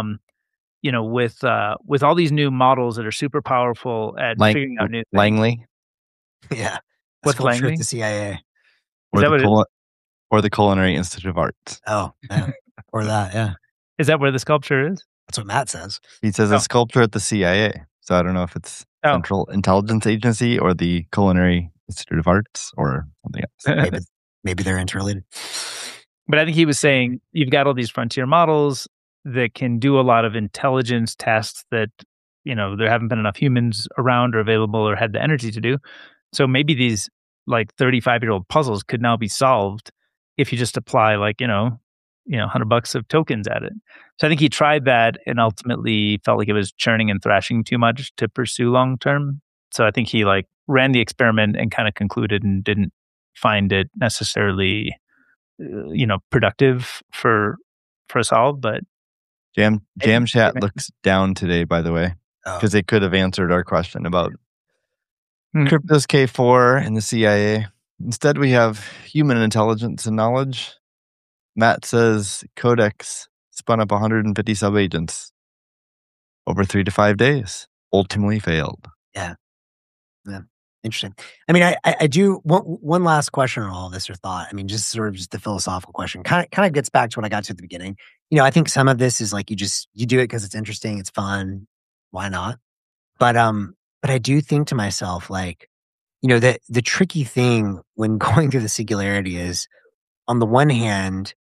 with all these new models that are super powerful at figuring out new things.
Langley.
Yeah.
What's Langley?
The CIA.
Or the Culinary Institute of Arts.
Oh, yeah. Or that, yeah.
Is that where the sculpture is?
That's what Matt says.
He says a sculpture at the CIA. So I don't know if it's Central Intelligence Agency or the Culinary Institute of Arts or something else.
Maybe they're interrelated.
But I think he was saying you've got all these frontier models that can do a lot of intelligence tasks that, there haven't been enough humans around or available or had the energy to do. So maybe these like 35-year-old puzzles could now be solved if you just apply like, $100 of tokens at it. So I think he tried that and ultimately felt like it was churning and thrashing too much to pursue long term. So I think he like ran the experiment and kind of concluded and didn't find it necessarily, productive for a solve. But
Jam Chat looks down today, by the way, because they could have answered our question about Cryptos K4 and the CIA. Instead, we have human intelligence and knowledge. Matt says Codex spun up 150 sub-agents over 3 to 5 days. Ultimately failed.
Yeah. Interesting. I do one last question on all of this or thought. Just the philosophical question. Kind of gets back to what I got to at the beginning. I think some of this is like you do it because it's interesting, it's fun. why not? But I do think to myself, like, the tricky thing when going through the singularity is, on the one hand,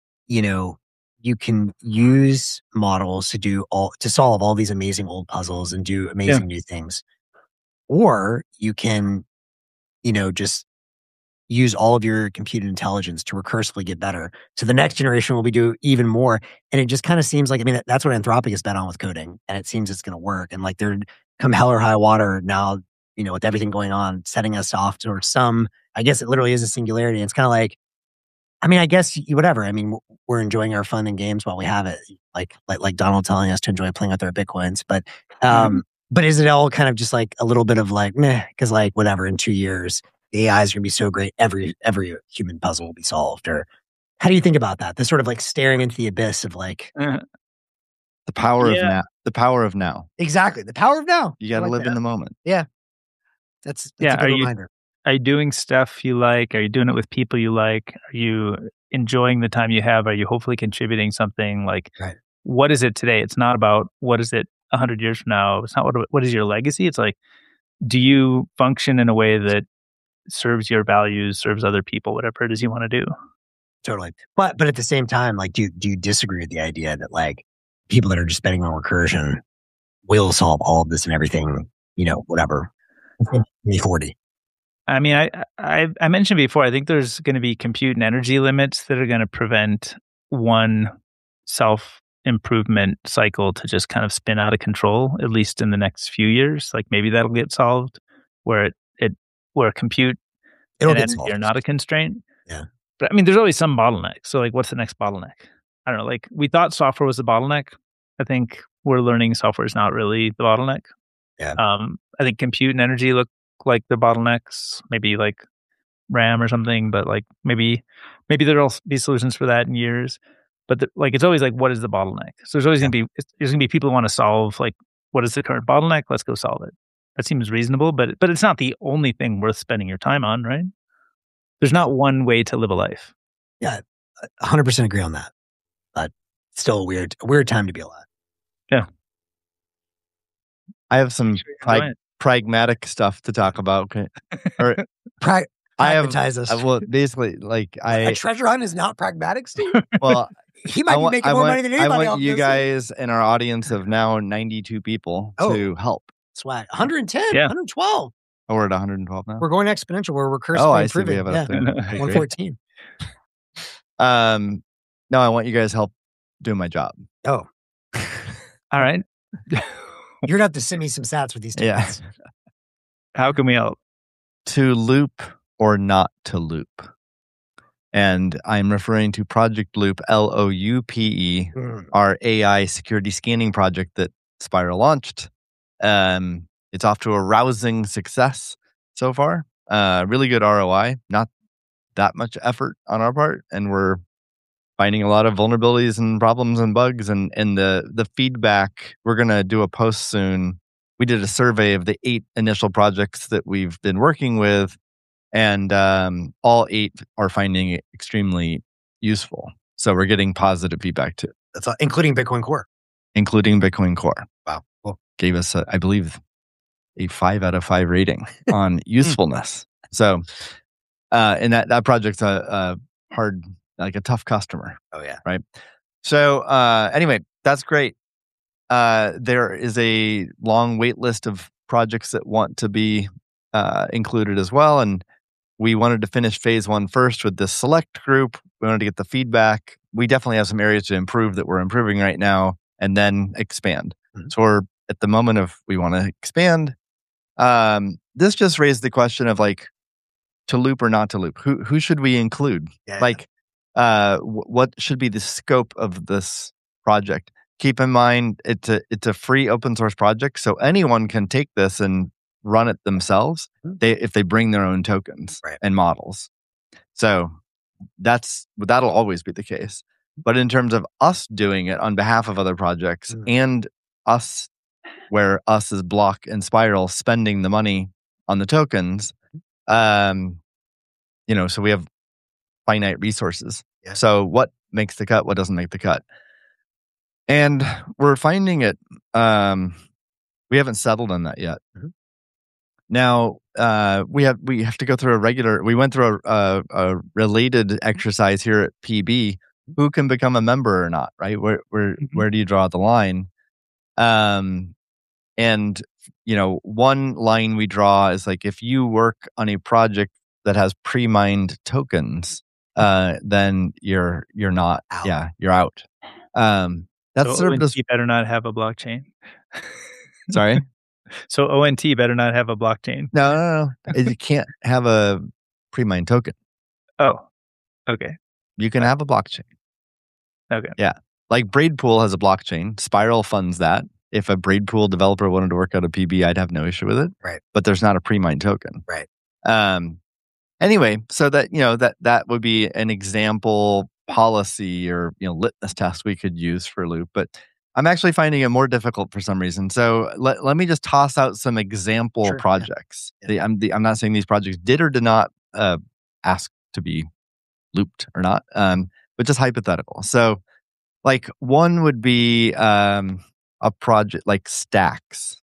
you can use models to solve all these amazing old puzzles and do amazing new things. Or you can, just use all of your computed intelligence to recursively get better. So the next generation will be do even more. And it just kind of seems like, that's what Anthropic has bet on with coding. And it seems it's going to work. And like they're come hell or high water now, with everything going on, setting us off towards I guess it literally is a singularity. And it's kind of like, I guess whatever. We're enjoying our fun and games while we have it. Like Donald telling us to enjoy playing with our Bitcoins. But is it all kind of just like a little bit of like, meh, because like whatever, in 2 years, the AI is going to be so great, every human puzzle will be solved? Or how do you think about that? This sort of like staring into the abyss of like
the power of now. The power of now.
Exactly, the power of now.
You got to live in the moment.
Yeah, that's a good reminder.
Are you doing stuff you like? Are you doing it with people you like? Are you enjoying the time you have? Are you hopefully contributing something? Like, what is it today? It's not about what is it 100 years from now. It's not what is your legacy. It's like, do you function in a way that serves your values, serves other people, whatever it is you want to do?
Totally. But at the same time, like, do you disagree with the idea that like people that are just betting on recursion will solve all of this and everything, whatever, 2040?
I mentioned before, I think there's going to be compute and energy limits that are going to prevent one self-improvement cycle to just kind of spin out of control, at least in the next few years. Like maybe that'll get solved where where compute and energy are not a constraint.
Yeah.
But there's always some bottleneck. So like, what's the next bottleneck? I don't know. Like we thought software was the bottleneck. I think we're learning software is not really the bottleneck.
Yeah.
I think compute and energy look like the bottlenecks, maybe like RAM or something, but like maybe there'll be solutions for that in years. But it's always like, what is the bottleneck? So there's always going to be people who want to solve like, what is the current bottleneck? Let's go solve it. That seems reasonable, but it's not the only thing worth spending your time on, right? There's not one way to live a life.
Yeah, 100% agree on that. But still a weird time to be alive.
Yeah.
I have some pragmatic stuff to talk about. Okay. Or
pragmatize us.
Well, basically, like
a treasure hunt is not pragmatic, Steve.
Well,
he might be making more money than anybody.
I want you guys in our audience of now 92 people to help.
Swag. 110, 112.
Oh, we're at 112 now?
We're going exponential. We're cursively improving.
We have it up there.
114.
No, I want you guys help doing my job.
Oh.
All right.
You're going to have to send me some sats with these tickets.
Yeah.
How can we help?
To loop or not to loop. And I'm referring to Project Loupe, LOUPE, our AI security scanning project that Spiral launched. It's off to a rousing success so far. Really good ROI, not that much effort on our part, and we're finding a lot of vulnerabilities and problems and bugs. And the feedback, we're going to do a post soon. We did a survey of the 8 initial projects that we've been working with, and all 8 are finding it extremely useful. So we're getting positive feedback too.
That's including Bitcoin Core.
Including Bitcoin Core.
Wow. Cool.
Gave us, I believe, a 5 out of 5 rating on usefulness. So, and that project's a hard, like a tough customer.
Oh yeah.
Right. So anyway, that's great. There is a long wait list of projects that want to be included as well. And we wanted to finish phase 1 first with this select group. We wanted to get the feedback. We definitely have some areas to improve that we're improving right now, and then expand. Mm-hmm. So we're at the moment of we want to expand. This just raised the question of like, to loop or not to loop. Who should we include?
Yeah.
Like, what should be the scope of this project? Keep in mind, it's a free open source project, so anyone can take this and run it themselves. If they bring their own tokens and models. So that'll always be the case. But in terms of us doing it on behalf of other projects and us, where us is Block and Spiral spending the money on the tokens, so we have finite resources.
Yeah.
So what makes the cut? What doesn't make the cut? And we're finding it We haven't settled on that yet. Mm-hmm. Now, we have to go through we went through a related exercise here at PB. Who can become a member or not, right? Where do you draw the line? And, one line we draw is like, if you work on a project that has pre-mined tokens, then you're not out. Yeah, you're out.
That's so ONT better not have a blockchain.
Sorry?
So ONT better not have a blockchain.
No. You can't have a pre-mined token.
Oh, okay.
You can have a blockchain.
Okay.
Yeah. Like Braidpool has a blockchain. Spiral funds that. If a Braidpool developer wanted to work out a PB, I'd have no issue with it.
Right.
But there's not a pre-mined token.
Right.
Anyway, so that that would be an example policy or litmus test we could use for Loop, but I'm actually finding it more difficult for some reason. So let me just toss out some example projects. Yeah. I'm not saying these projects did or did not ask to be looped or not, but just hypothetical. So, like one would be a project like Stacks,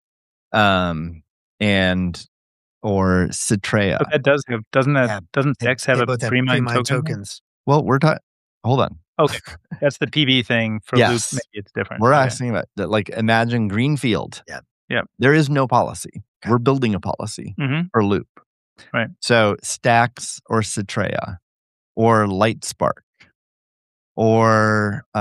and or Citrea.
But that doesn't Stacks have a pre-mined tokens?
Well, we're talking. Hold on.
Okay, that's the PB thing for
yes.
Loop. Maybe it's different.
We're asking about that. Like, imagine Greenfield.
Yeah.
There is no policy. Okay. We're building a policy for Loop.
Right.
So Stacks or Citrea or Lightspark or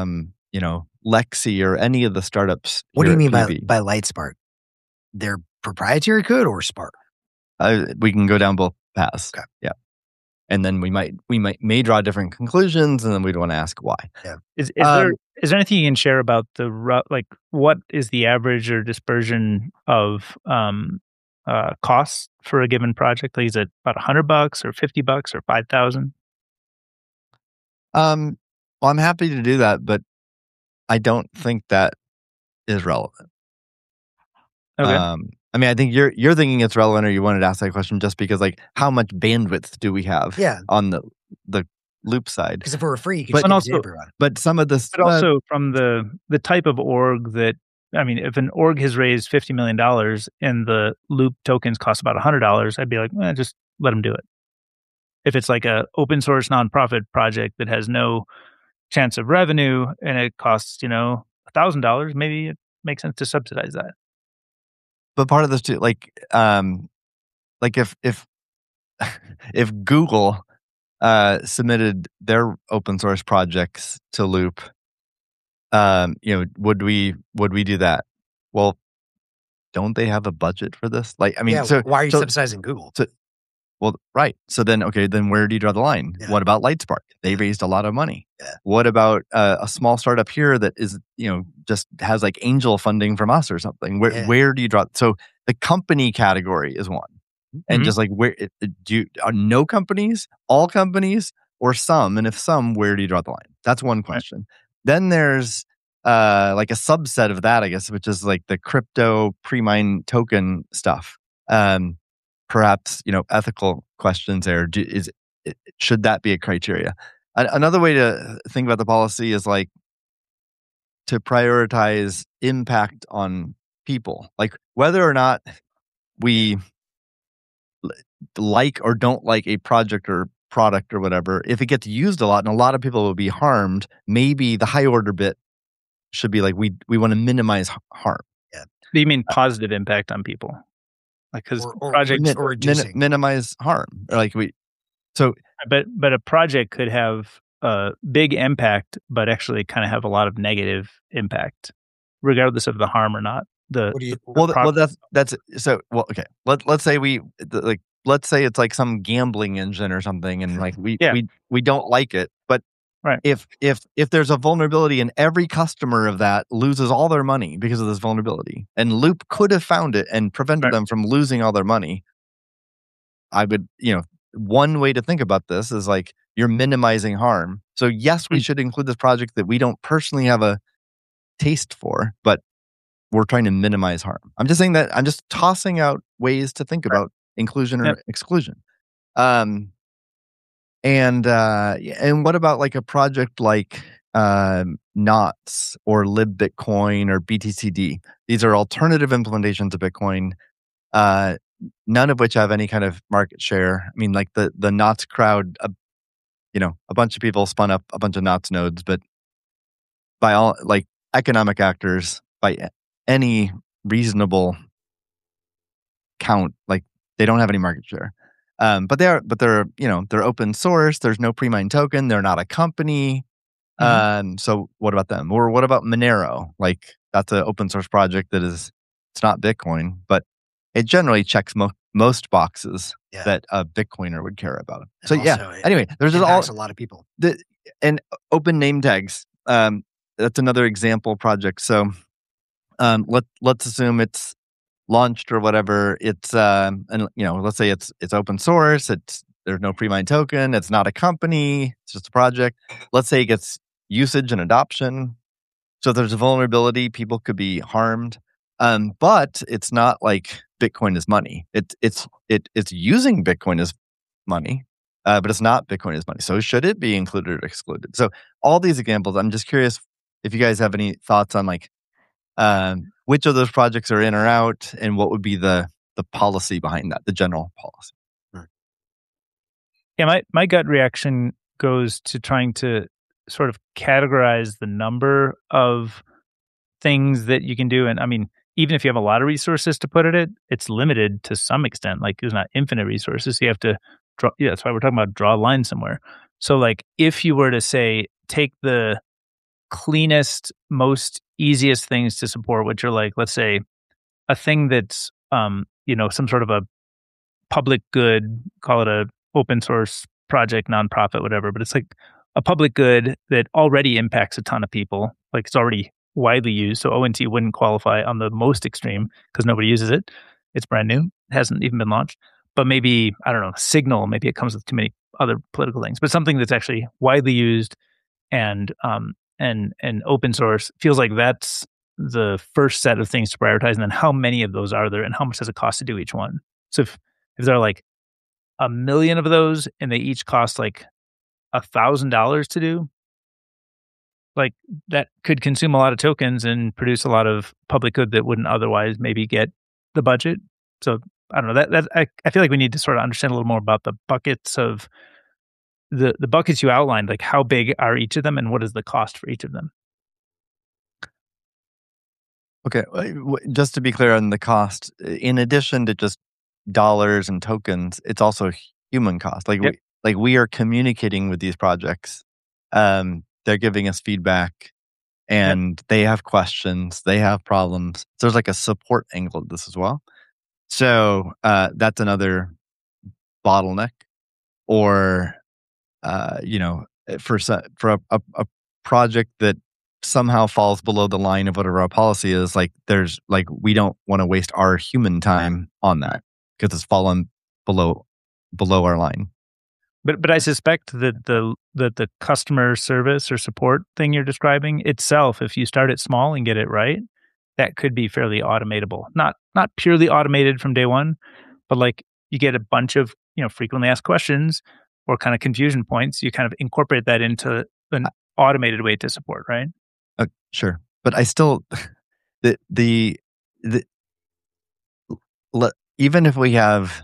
Lexi or any of the startups.
What do you mean by Lightspark? Their proprietary code or Spark?
We can go down both paths.
Okay.
Yeah. And then we may draw different conclusions, and then we'd want to ask why.
Yeah. Is there anything you can share about what is the average or dispersion of costs for a given project? Like, is it about $100 or $50 or $5,000?
Well, I'm happy to do that, but I don't think that is relevant.
Okay.
I mean, I think you're thinking it's relevant, or you wanted to ask that question just because, like, how much bandwidth do we have on the Loop side?
Because if it were free, you could give it to everyone.
But some of this,
but also from the type of org that, I mean, if an org has raised $50 million and the Loop tokens cost about $100, I'd be like, just let them do it. If it's like a open source nonprofit project that has no chance of revenue and it costs $1,000, maybe it makes sense to subsidize that.
But part of this too, like if if Google submitted their open source projects to Loop, would we do that? Well, don't they have a budget for this? Like, I mean,
so why are you subsidizing Google?
Well, right. So then, then where do you draw the line? Yeah. What about Lightspark? They raised a lot of money.
Yeah.
What about a small startup here that is, just has like angel funding from us or something? Where do you draw? So the company category is one, and just like are no companies, all companies, or some? And if some, where do you draw the line? That's one question. Right. Then there's like a subset of that, I guess, which is like the crypto pre-mine token stuff. Perhaps, ethical questions there. Should that be a criteria? Another way to think about the policy is like to prioritize impact on people, like whether or not we like or don't like a project or product or whatever. If it gets used a lot and a lot of people will be harmed, maybe the high order bit should be like we want to minimize harm.
Yeah. You mean positive impact on people? Like, because projects
minimize harm, but
a project could have a big impact, but actually kind of have a lot of negative impact, regardless of the harm or not.
Okay. Let's say let's say it's like some gambling engine or something, and like we don't like it, but.
Right.
If there's a vulnerability and every customer of that loses all their money because of this vulnerability, and Loop could have found it and prevented them from losing all their money, I would, one way to think about this is like you're minimizing harm. So yes, we should include this project that we don't personally have a taste for, but we're trying to minimize harm. I'm just saying that I'm just tossing out ways to think about inclusion or exclusion. And what about like a project like Knots or LibBitcoin or BTCD. These are alternative implementations of Bitcoin, none of which have any kind of market share. I mean, like the Knots crowd, a bunch of people spun up a bunch of Knots nodes, but by all like economic actors, by any reasonable count, like they don't have any market share. But they're open source. There's no pre-mined token. They're not a company. So what about them? Or what about Monero? Like that's an open source project it's not Bitcoin, but it generally checks most boxes that a Bitcoiner would care about. So anyway, there's just
a lot of people.
And open name tags. That's another example project. So let's assume it's launched or whatever. It's let's say it's open source. There's no pre-mined token. It's not a company. It's just a project. Let's say it gets usage and adoption. So if there's a vulnerability, people could be harmed. But it's not like Bitcoin is money. It's using Bitcoin as money, but it's not Bitcoin as money. So should it be included or excluded? So all these examples, I'm just curious if you guys have any thoughts on like which of those projects are in or out, and what would be the policy behind that, the general policy.
Yeah, my gut reaction goes to trying to sort of categorize the number of things that you can do. And I mean, even if you have a lot of resources to put at it, it's limited to some extent. Like there's not infinite resources. So you have to draw. Yeah, that's why we're talking about draw a line somewhere. So like if you were to say, take the cleanest, most easiest things to support, which are like, let's say a thing that's, some sort of a public good, call it a open source project, nonprofit, whatever, but it's like a public good that already impacts a ton of people. Like it's already widely used. So ONT wouldn't qualify on the most extreme because nobody uses it. It's brand new. It hasn't even been launched. But maybe, I don't know, Signal, maybe it comes with too many other political things, but something that's actually widely used and open source feels like that's the first set of things to prioritize. And then how many of those are there and how much does it cost to do each one? So if there are like 1 million of those and they each cost like $1,000 to do, like that could consume a lot of tokens and produce a lot of public good that wouldn't otherwise maybe get the budget. So I don't know, I feel like we need to sort of understand a little more about the buckets of the buckets you outlined, like how big are each of them and what is the cost for each of them?
Okay, just to be clear on the cost, in addition to just dollars and tokens, it's also human cost. Like we are communicating with these projects. They're giving us feedback and they have questions, they have problems. So there's like a support angle to this as well. So that's another bottleneck. Or for a project that somehow falls below the line of whatever our policy is, like there's like we don't want to waste our human time on that because it's fallen below our line.
But I suspect that the customer service or support thing you're describing itself, if you start it small and get it right, that could be fairly automatable. Not purely automated from day one, but like you get a bunch of frequently asked questions or kind of confusion points. You kind of incorporate that into an automated way to support, right?
Sure, but I still even if we have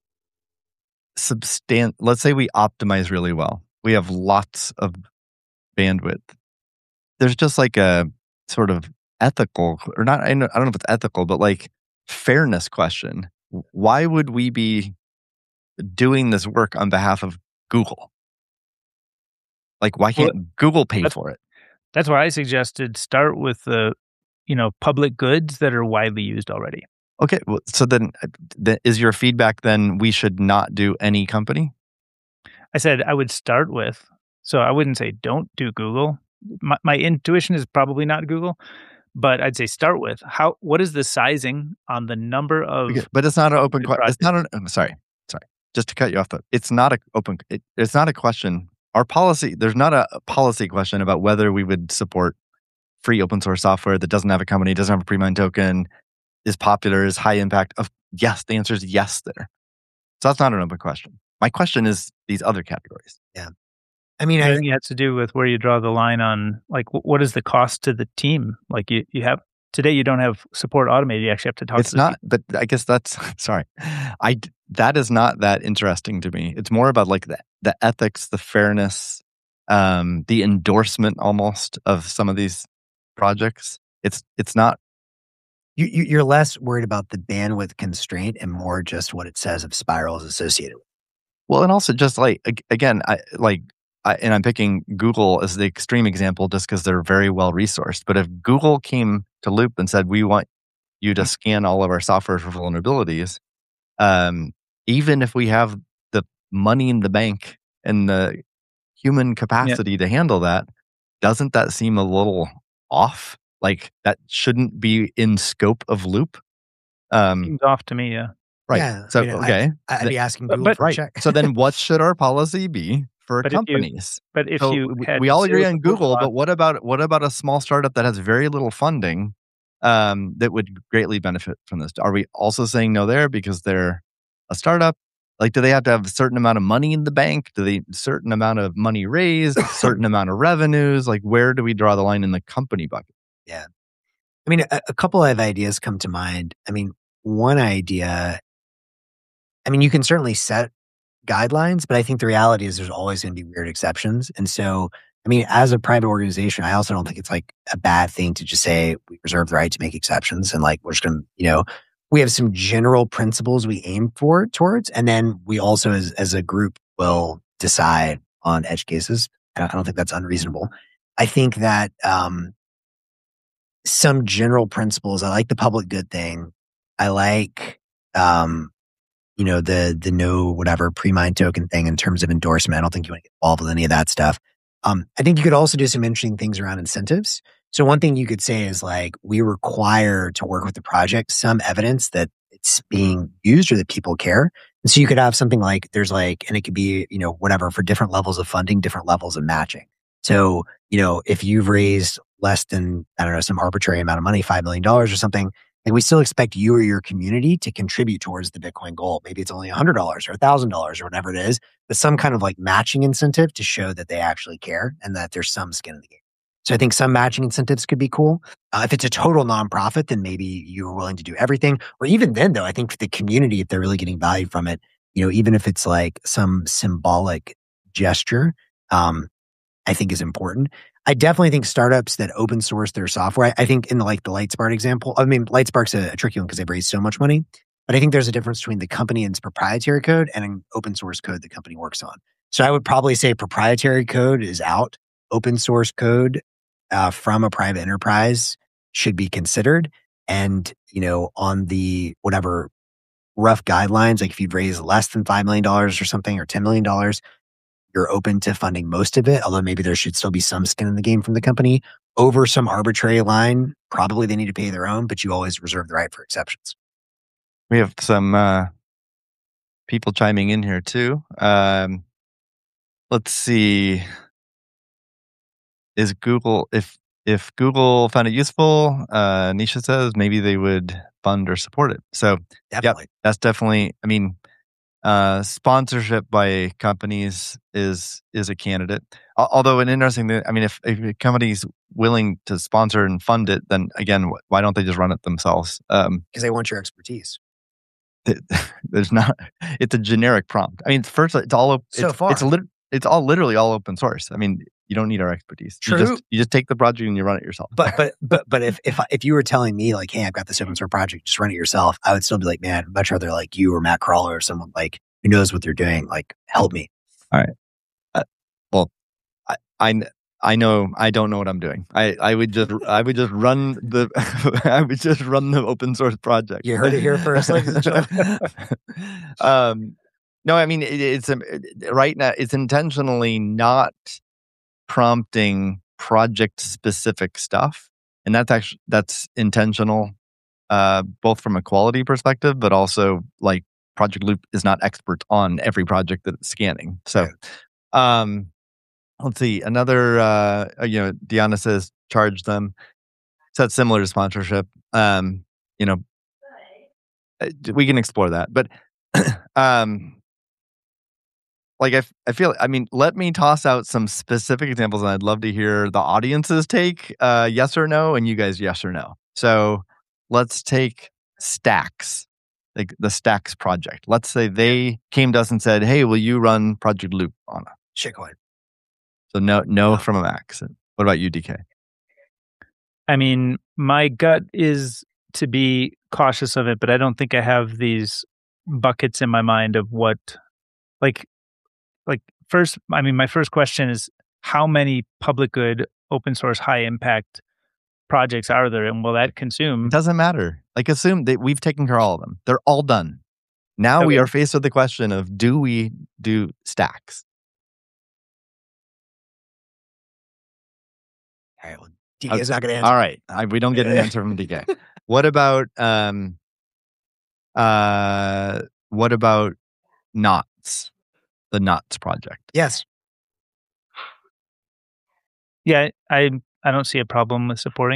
let's say we optimize really well, we have lots of bandwidth. There's just like a sort of ethical, or not. I don't know if it's ethical, but like fairness question. Why would we be doing this work on behalf of Google? Like, why can't Google pay for it?
That's why I suggested start with the, public goods that are widely used already.
Okay, well, so then is your feedback then we should not do any company?
I said I would start with, so I wouldn't say don't do Google. My intuition is probably not Google, but I'd say start with what is the sizing on the number of.
Okay, but it's not an open question. It's not I'm sorry. Just to cut you off, it's not it's not a question. Our policy, there's not a policy question about whether we would support free open source software that doesn't have a company, doesn't have a pre-mined token, is popular, is high impact. Yes, the answer is yes there. So that's not an open question. My question is these other categories.
Yeah.
I mean, I think it has to do with where you draw the line on, like, what is the cost to the team? Like, you have today, you don't have support automated. You actually have to talk.
It's not, but I guess that's sorry. That is not that interesting to me. It's more about like the ethics, the fairness, the endorsement almost of some of these projects. It's not.
You're less worried about the bandwidth constraint and more just what it says if Spiral is associated with.
Well, and also just like again, and I'm picking Google as the extreme example just because they're very well resourced. But if Google came to Loop and said, we want you to scan all of our software for vulnerabilities, even if we have the money in the bank and the human capacity to handle that, doesn't that seem a little off? Like that shouldn't be in scope of Loop?
Seems off to me, yeah.
Right. Yeah, so, okay.
I'd be asking Google for a check.
So then what should our policy be for companies? We all agree on Google, but what about a small startup that has very little funding that would greatly benefit from this? Are we also saying no there because they're a startup? Like, do they have to have a certain amount of money in the bank? Do they certain amount of money raised, a certain amount of revenues? Like, where do we draw the line in the company bucket?
Yeah. I mean, a couple of ideas come to mind. I mean, one idea, I mean, you can certainly set guidelines, but I think the reality is there's always going to be weird exceptions. And so, I mean, as a private organization, I also don't think it's like a bad thing to just say we reserve the right to make exceptions. And like, we're just going to, we have some general principles we aim towards. And then we also, as a group, will decide on edge cases. I don't think that's unreasonable. I think that some general principles, I like the public good thing. I like, the no whatever pre-mine token thing in terms of endorsement. I don't think you want to get involved with any of that stuff. I think you could also do some interesting things around incentives. So one thing you could say is like, we require to work with the project some evidence that it's being used or that people care. And so you could have something like there's like, and it could be, whatever for different levels of funding, different levels of matching. So, if you've raised less than, I don't know, some arbitrary amount of money, $5 million or something, like we still expect you or your community to contribute towards the Bitcoin goal. Maybe it's only $100 or $1,000 or whatever it is, but some kind of like matching incentive to show that they actually care and that there's some skin in the game. So I think some matching incentives could be cool. If it's a total nonprofit, then maybe you're willing to do everything. Or even then, though, I think for the community, if they're really getting value from it, even if it's like some symbolic gesture, I think is important. I definitely think startups that open source their software, I think in the Lightspark example, I mean, Lightspark's a tricky one because they've raised so much money, but I think there's a difference between the company and its proprietary code and an open source code the company works on. So I would probably say proprietary code is out. Open source code from a private enterprise should be considered. And, on the whatever rough guidelines, like if you've raised less than $5 million or something or $10 million, you're open to funding most of it, although maybe there should still be some skin in the game from the company. Over some arbitrary line, probably they need to pay their own, but you always reserve the right for exceptions.
We have some people chiming in here too. Let's see. Is Google, if Google found it useful, Nisha says maybe they would fund or support it. So
definitely.
Yep, that's definitely, I mean, sponsorship by companies is a candidate. Although an interesting thing, I mean, if a company's willing to sponsor and fund it, then again, why don't they just run it themselves?
Because they want your expertise.
There's not. It's a generic prompt. I mean, first, it's all it's all literally all open source. I mean, you don't need our expertise.
True.
You just take the project and you run it yourself.
But if you were telling me like, hey, I've got this open source project, just run it yourself, I would still be like, man, I'd much rather like you or Matt Crawler or someone like who knows what they're doing. Like, help me.
All right. Well, I know I don't know what I'm doing. I would just run the I would just run the open source project.
You heard it here first, ladies and
gentlemen. No, I mean it's right now. It's intentionally not prompting project specific stuff, and that's intentional, both from a quality perspective, but also like Project Loop is not expert on every project that it's scanning. So, let's see. Another, Deanna says charge them. So that's similar to sponsorship. We can explore that, but like I feel. I mean, let me toss out some specific examples, and I'd love to hear the audience's take, yes or no, and you guys yes or no. So let's take Stacks, like the Stacks project. Let's say they came to us and said, "Hey, will you run Project Loop on a
shitcoin?"
So no from a Max. What about you, DK?
I mean, my gut is to be cautious of it, but I don't think I have these buckets in my mind of what, like first, I mean, my first question is how many public good, open source, high impact projects are there, and will that consume?
It doesn't matter. Like, assume that we've taken care of all of them. They're all done. Now we are faced with the question of, do we do Stacks?
All right, well, DK is not going to answer.
All right, we don't get an answer from DK. What about Knots? The Knots project.
Yes.
Yeah, I don't see a problem with supporting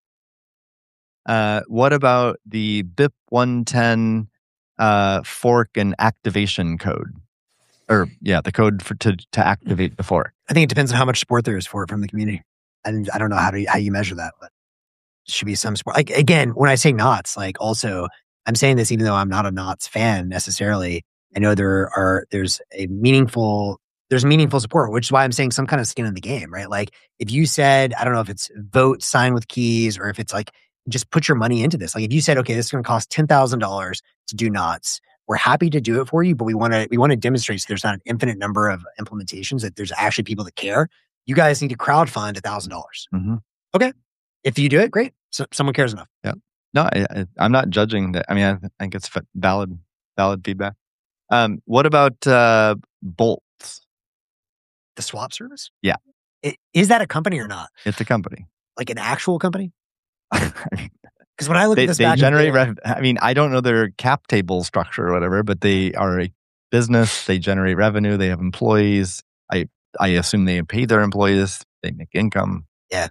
it. What about the BIP 110 fork and activation code? Or the code to activate the fork.
I think it depends on how much support there is for it from the community. And I don't know how you measure that, but it should be some support. Like, again, when I say Knots, like, also, I'm saying this even though I'm not a Knots fan necessarily. I know there's meaningful support, which is why I'm saying some kind of skin in the game, right? Like, if you said, I don't know if it's vote, sign with keys, or if it's like, just put your money into this. Like, if you said, okay, this is going to cost $10,000 to do Knots, we're happy to do it for you, but we want to demonstrate so there's not an infinite number of implementations, that there's actually people that care. You guys need to crowdfund $1,000.
Mm-hmm.
Okay. If you do it, great. So someone cares enough.
Yeah. No, I'm not judging that. I mean, I think it's valid feedback. What about Bolts?
The swap service?
Yeah.
Is that a company or not?
It's a company.
Like an actual company? Because when I look at this,
they generate I mean, I don't know their cap table structure or whatever, but they are a business. They generate revenue. They have employees. I assume they pay their employees. They make income.
Yeah.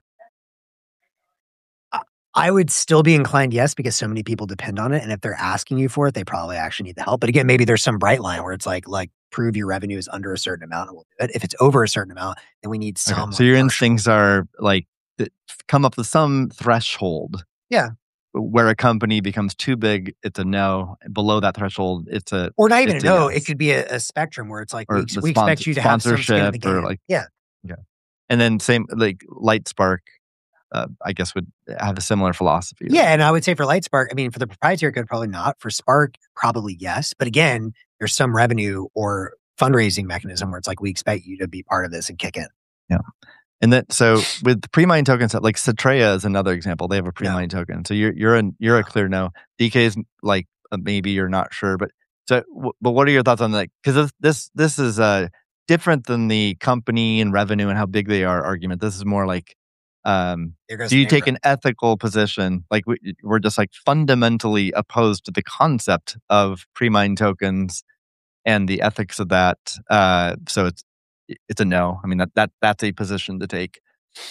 I would still be inclined yes, because so many people depend on it. And if they're asking you for it, they probably actually need the help. But again, maybe there's some bright line where it's like prove your revenue is under a certain amount and we'll do it. If it's over a certain amount, then we need some.
Okay. So your instincts are like, come up with some threshold.
Yeah.
Where a company becomes too big, it's a no. Below that threshold, it's a...
Or not even a no. Yes. It could be a spectrum where it's like, we expect you to have some skin in the game.
Or like,
yeah.
And then same, like Lightspark, I guess would have a similar philosophy.
Yeah, and I would say for Lightspark, I mean, for the proprietary code, probably not. For Spark, probably yes. But again, there's some revenue or fundraising mechanism where it's like, we expect you to be part of this and kick in.
Yeah. And then, so with pre-mine tokens, like Cetrea is another example. They have a pre-mine token. So you're a clear no. DK is like maybe you're not sure, but what are your thoughts on that? Because this is different than the company and revenue and how big they are argument. This is more like, do you take an ethical position? Like we're just like fundamentally opposed to the concept of pre-mine tokens and the ethics of that. So it's a no. I mean that's a position to take.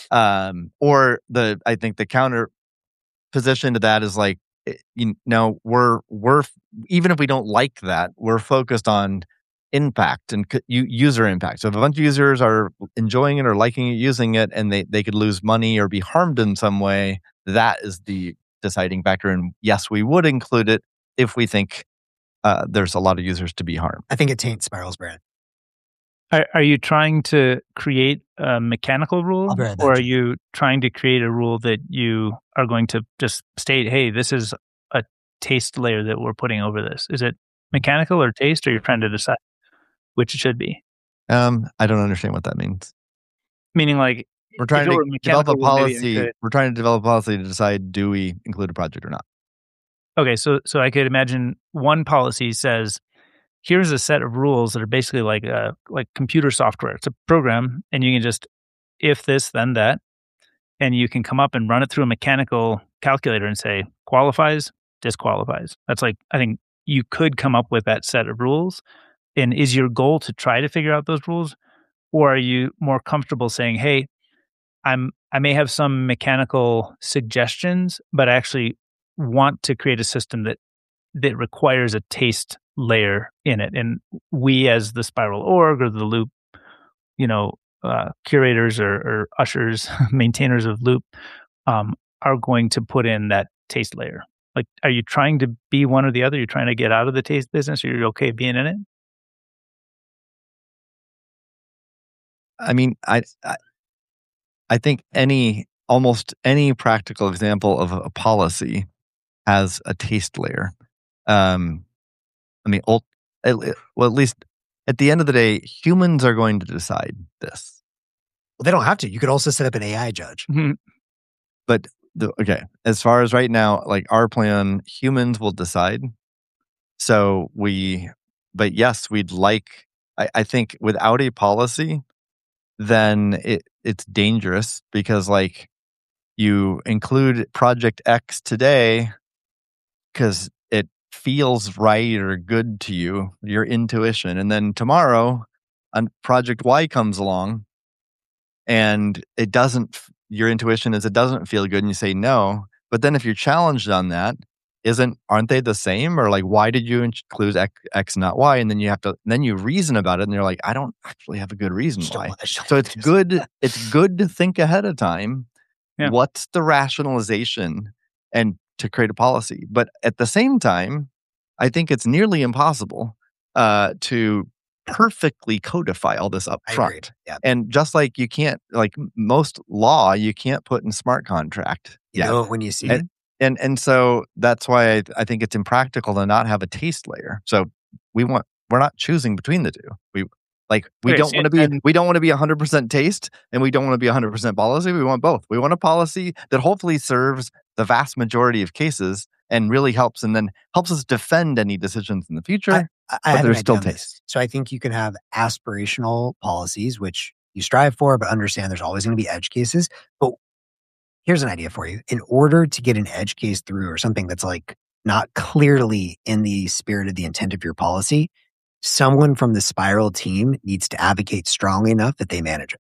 Or I think the counter position to that is like, we're even if we don't like that, we're focused on impact and user impact. So if a bunch of users are enjoying it or liking it, using it, and they could lose money or be harmed in some way, that is the deciding factor. And yes, we would include it if we think there's a lot of users to be harmed.
I think it taints Spiral's brand.
Are you trying to create a mechanical rule, or are you trying to create a rule that you are going to just state, hey, this is a taste layer that we're putting over this? Is it mechanical or taste, or you're trying to decide which it should be?
I don't understand what that means.
Meaning, like,
we're trying to develop a policy. We're trying to develop a policy to decide, do we include a project or not?
Okay, so I could imagine one policy says, here's a set of rules that are basically like computer software. It's a program, and you can just if this, then that, and you can come up and run it through a mechanical calculator and say qualifies, disqualifies. That's like, I think you could come up with that set of rules. And is your goal to try to figure out those rules, or are you more comfortable saying, hey, I may have some mechanical suggestions, but I actually want to create a system that that requires a taste layer in it. And we, as the Spiral org or the Loop, curators or ushers, maintainers of Loop, are going to put in that taste layer. Like, are you trying to be one or the other? You're trying to get out of the taste business, or you're okay being in it?
I mean, I think almost any practical example of a policy has a taste layer. At least at the end of the day, humans are going to decide this.
Well, they don't have to. You could also set up an AI judge.
Mm-hmm.
But as far as right now, like our plan, humans will decide. But yes, we'd like. I think without a policy, then it's dangerous because like you include Project X today because it feels right or good to you, your intuition, and then tomorrow, Project Y comes along, and it doesn't. Your intuition is it doesn't feel good, and you say no. But then if you're challenged on that, aren't they the same? Or like, why did you include X not Y? And then then you reason about it, and you're like, I don't actually have a good reason why. So it's good. It's good to think ahead of time. Yeah. What's the rationalization and to create a policy? But at the same time, I think it's nearly impossible to perfectly codify all this up front.
Yeah.
And just like you can't, like most law, you can't put in smart contract.
You know it when you see it.
And so that's why I think it's impractical to not have a taste layer. So we're not choosing between the two. We don't want to be 100% taste, and we don't want to be 100% policy. We want both. We want a policy that hopefully serves the vast majority of cases and really helps us defend any decisions in the future. But there's still taste.
So I think you can have aspirational policies, which you strive for, but understand there's always going to be edge cases. But here's an idea for you. In order to get an edge case through or something that's like not clearly in the spirit of the intent of your policy, someone from the Spiral team needs to advocate strongly enough that they manage it.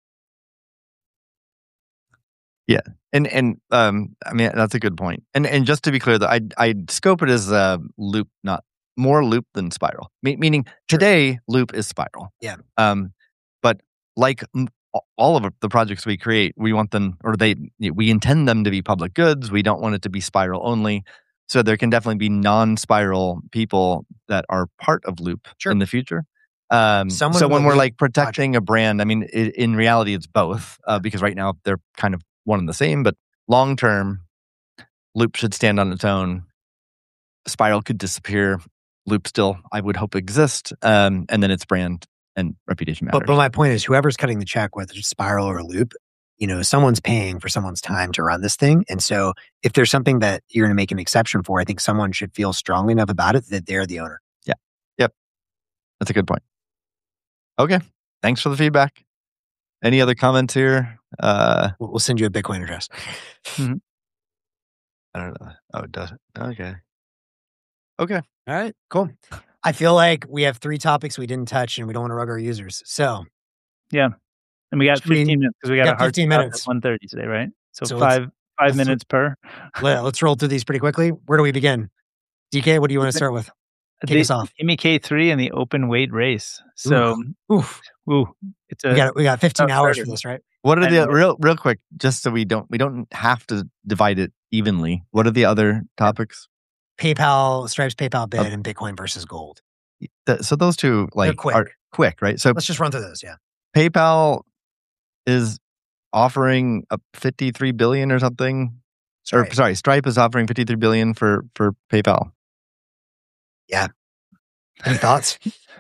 Yeah. And that's a good point. And just to be clear, though, I'd scope it as a Loop, not more Loop than Spiral. Meaning today, Loop is Spiral.
Yeah.
But like all of the projects we create, we want them, we intend them to be public goods. We don't want it to be Spiral only. So there can definitely be non-Spiral people that are part of Loop in the future. So when we're like protecting a brand, I mean, in reality, it's both because right now they're kind of one and the same. But long term, Loop should stand on its own. Spiral could disappear. Loop still, I would hope, exist, and then its brand and reputation matters.
But my point is, whoever's cutting the check, whether it's Spiral or Loop, someone's paying for someone's time to run this thing. And so if there's something that you're going to make an exception for, I think someone should feel strongly enough about it that they're the owner.
Yeah. Yep. That's a good point. Okay. Thanks for the feedback. Any other comments here?
We'll send you a Bitcoin address.
Mm-hmm. I don't know. Oh, it doesn't. Okay. All
right. Cool. I feel like we have 3 topics we didn't touch and we don't want to rug our users. So.
Yeah. And we got 15 minutes because we got a hard
15 minutes.
1:30 today, right? So 5 minutes per.
Let's roll through these pretty quickly. Where do we begin? DK, what do you want to start with? Kick us off.
MEK3 and the open weight race. So,
it's we got 15 hours for this, right?
What are the real quick, just so we don't have to divide it evenly? What are the other topics?
PayPal, Stripe's PayPal bid, and Bitcoin versus gold.
So those two are quick, right? So
let's just run through those. Yeah,
PayPal is offering a $53 billion or something. Stripe is offering $53 billion for PayPal.
Yeah. Any thoughts?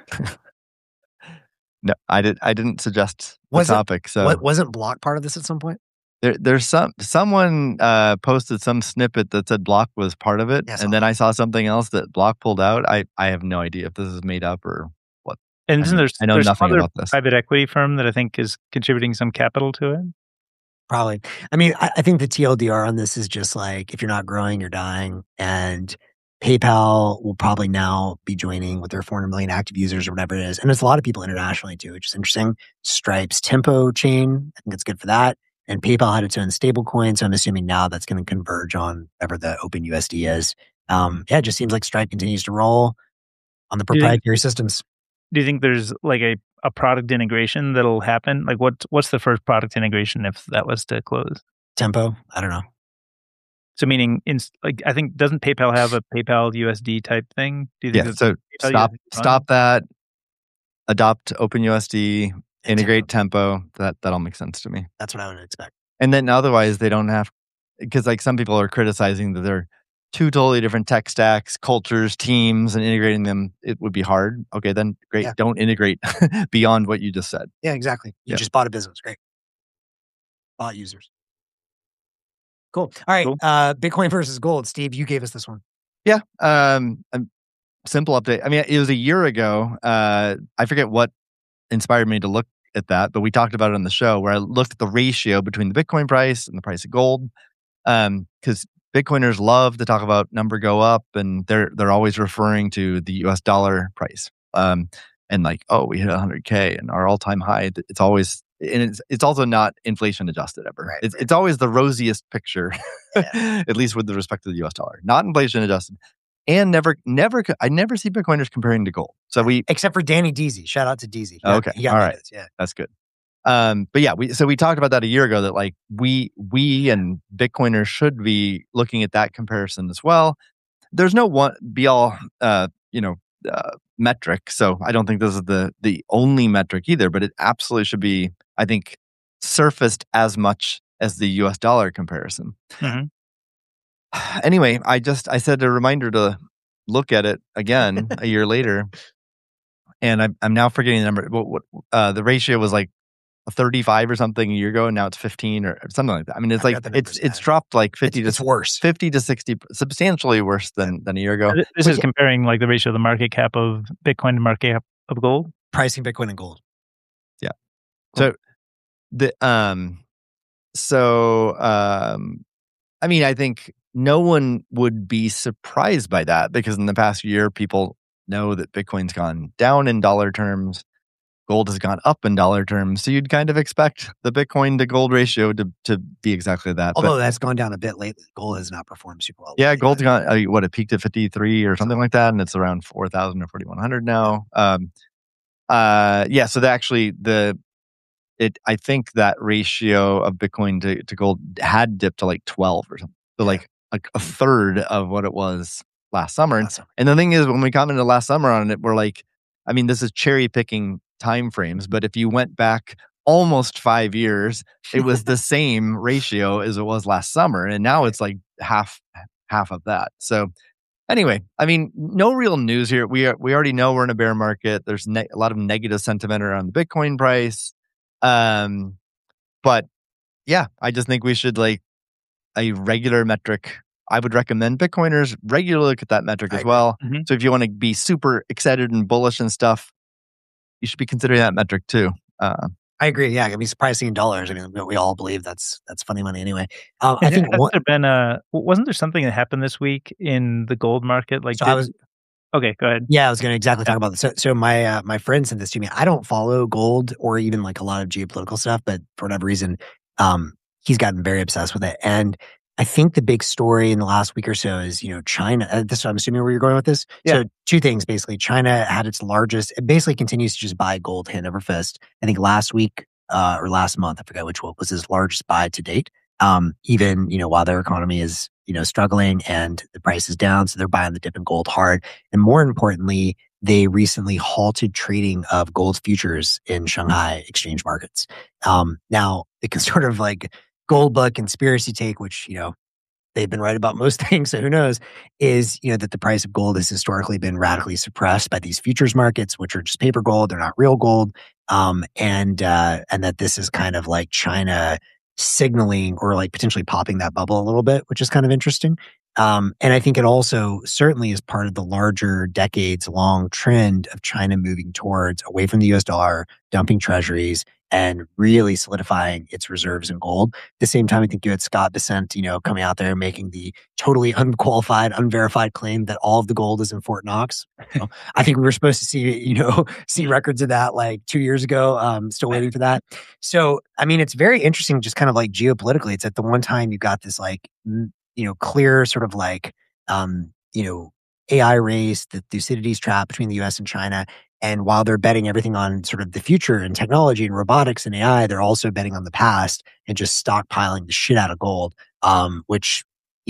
No, I didn't suggest the topic. So
wasn't Block part of this at some point?
There's someone posted some snippet that said Block was part of it, and then I saw something else that Block pulled out. I have no idea if this is made up or what.
And I know
nothing about this.
Private equity firm that I think is contributing some capital to it.
Probably. I mean, I think the TLDR on this is just like, if you're not growing, you're dying. And PayPal will probably now be joining with their 400 million active users or whatever it is. And there's a lot of people internationally too, which is interesting. Stripe's Tempo chain, I think it's good for that. And PayPal had its own stable coin. So I'm assuming now that's going to converge on whatever the OpenUSD is. It just seems like Stripe continues to roll on the proprietary systems.
Do you think there's like a product integration that'll happen? Like what's the first product integration if that was to close?
Tempo? I don't know.
So meaning, I think, doesn't PayPal have a PayPal USD type thing? Do you think
so stop that, adopt OpenUSD, integrate Tempo. That all makes sense to me.
That's what I would expect.
And then otherwise they don't have, because like some people are criticizing that they're two totally different tech stacks, cultures, teams, and integrating them, it would be hard. Okay, then great. Yeah. Don't integrate beyond what you just said.
Yeah, exactly. You just bought a business. Great. Bought users. Cool. All right. Cool. Bitcoin versus gold. Steve, you gave us this one.
Yeah. A simple update. I mean, it was a year ago. I forget what inspired me to look at that, but we talked about it on the show where I looked at the ratio between the Bitcoin price and the price of gold. Because Bitcoiners love to talk about number go up, and they're always referring to the US dollar price. And like, oh, we hit 100K and our all-time high. It's always, and it's also not inflation adjusted ever. Right, it's always the rosiest picture, at least with respect to the US dollar, not inflation adjusted. And I never see Bitcoiners comparing to gold. So
except for Danny Deasy. Shout out to Deasy.
Okay, all right, that's good. But yeah, we talked about that a year ago that like we and Bitcoiners should be looking at that comparison as well. There's no one be all metric, so I don't think this is the only metric either. But it absolutely should be, I think, surfaced as much as the US dollar comparison. Mm-hmm. Anyway, I said a reminder to look at it again a year later, and I'm now forgetting the number. The ratio was like 35 or something a year ago, and now it's 15 or something like that. I mean, it's it's dropped like 50
it's worse,
50 to 60, substantially worse than a year ago.
This is comparing like the ratio of the market cap of Bitcoin to market cap of gold,
pricing Bitcoin and gold.
Yeah. Cool. So I mean, I think no one would be surprised by that because in the past year, people know that Bitcoin's gone down in dollar terms. Gold has gone up in dollar terms. So you'd kind of expect the Bitcoin to gold ratio to be exactly that.
Although that's gone down a bit lately. Gold has not performed super well.
Yeah, gold's gone, it peaked at 53 or something like that. And it's around 4,000 or 4,100 now. So I think that ratio of Bitcoin to gold had dipped to like 12 or something. So like a third of what it was last summer. And the thing is, when we commented last summer on it, we're like, I mean, this is cherry picking timeframes, but if you went back almost 5 years, it was the same ratio as it was last summer. And now it's like half of that. So anyway, I mean, no real news here. We already know we're in a bear market. There's a lot of negative sentiment around the Bitcoin price. But yeah, I just think we should like a regular metric. I would recommend Bitcoiners regularly look at that metric as well. Mm-hmm. So if you want to be super excited and bullish and stuff, you should be considering that metric too.
I agree. Yeah, I mean, pricing in dollars. I mean, we all believe that's funny money anyway.
I think wasn't there something that happened this week in the gold market? Like, okay, go ahead.
Yeah, I was going to exactly talk about this. So my friend sent this to me. I don't follow gold or even like a lot of geopolitical stuff, but for whatever reason, he's gotten very obsessed with it. And I think the big story in the last week or so is, China. This I'm assuming where you're going with this. Yeah. So two things, basically. China had its largest, it basically continues to just buy gold hand over fist. I think last week or last month, I forget which one, was his largest buy to date. Even, while their economy is, struggling and the price is down. So they're buying the dip in gold hard. And more importantly, they recently halted trading of gold futures in Shanghai exchange markets. Now, it can sort of like gold bug conspiracy take, which, they've been right about most things, so who knows, is, that the price of gold has historically been radically suppressed by these futures markets, which are just paper gold, they're not real gold, and that this is kind of like China signaling or like potentially popping that bubble a little bit, which is kind of interesting. And I think it also certainly is part of the larger decades-long trend of China moving towards away from the US dollar, dumping treasuries, and really solidifying its reserves in gold. At the same time, I think you had Scott Bessent, coming out there making the totally unqualified, unverified claim that all of the gold is in Fort Knox. I think we were supposed to see records of that like 2 years ago. Still waiting for that. So, I mean, it's very interesting, just kind of like geopolitically. It's at the one time you got this like, clear sort of like AI race, the Thucydides trap between the US and China. And while they're betting everything on sort of the future and technology and robotics and AI, they're also betting on the past and just stockpiling the shit out of gold, which,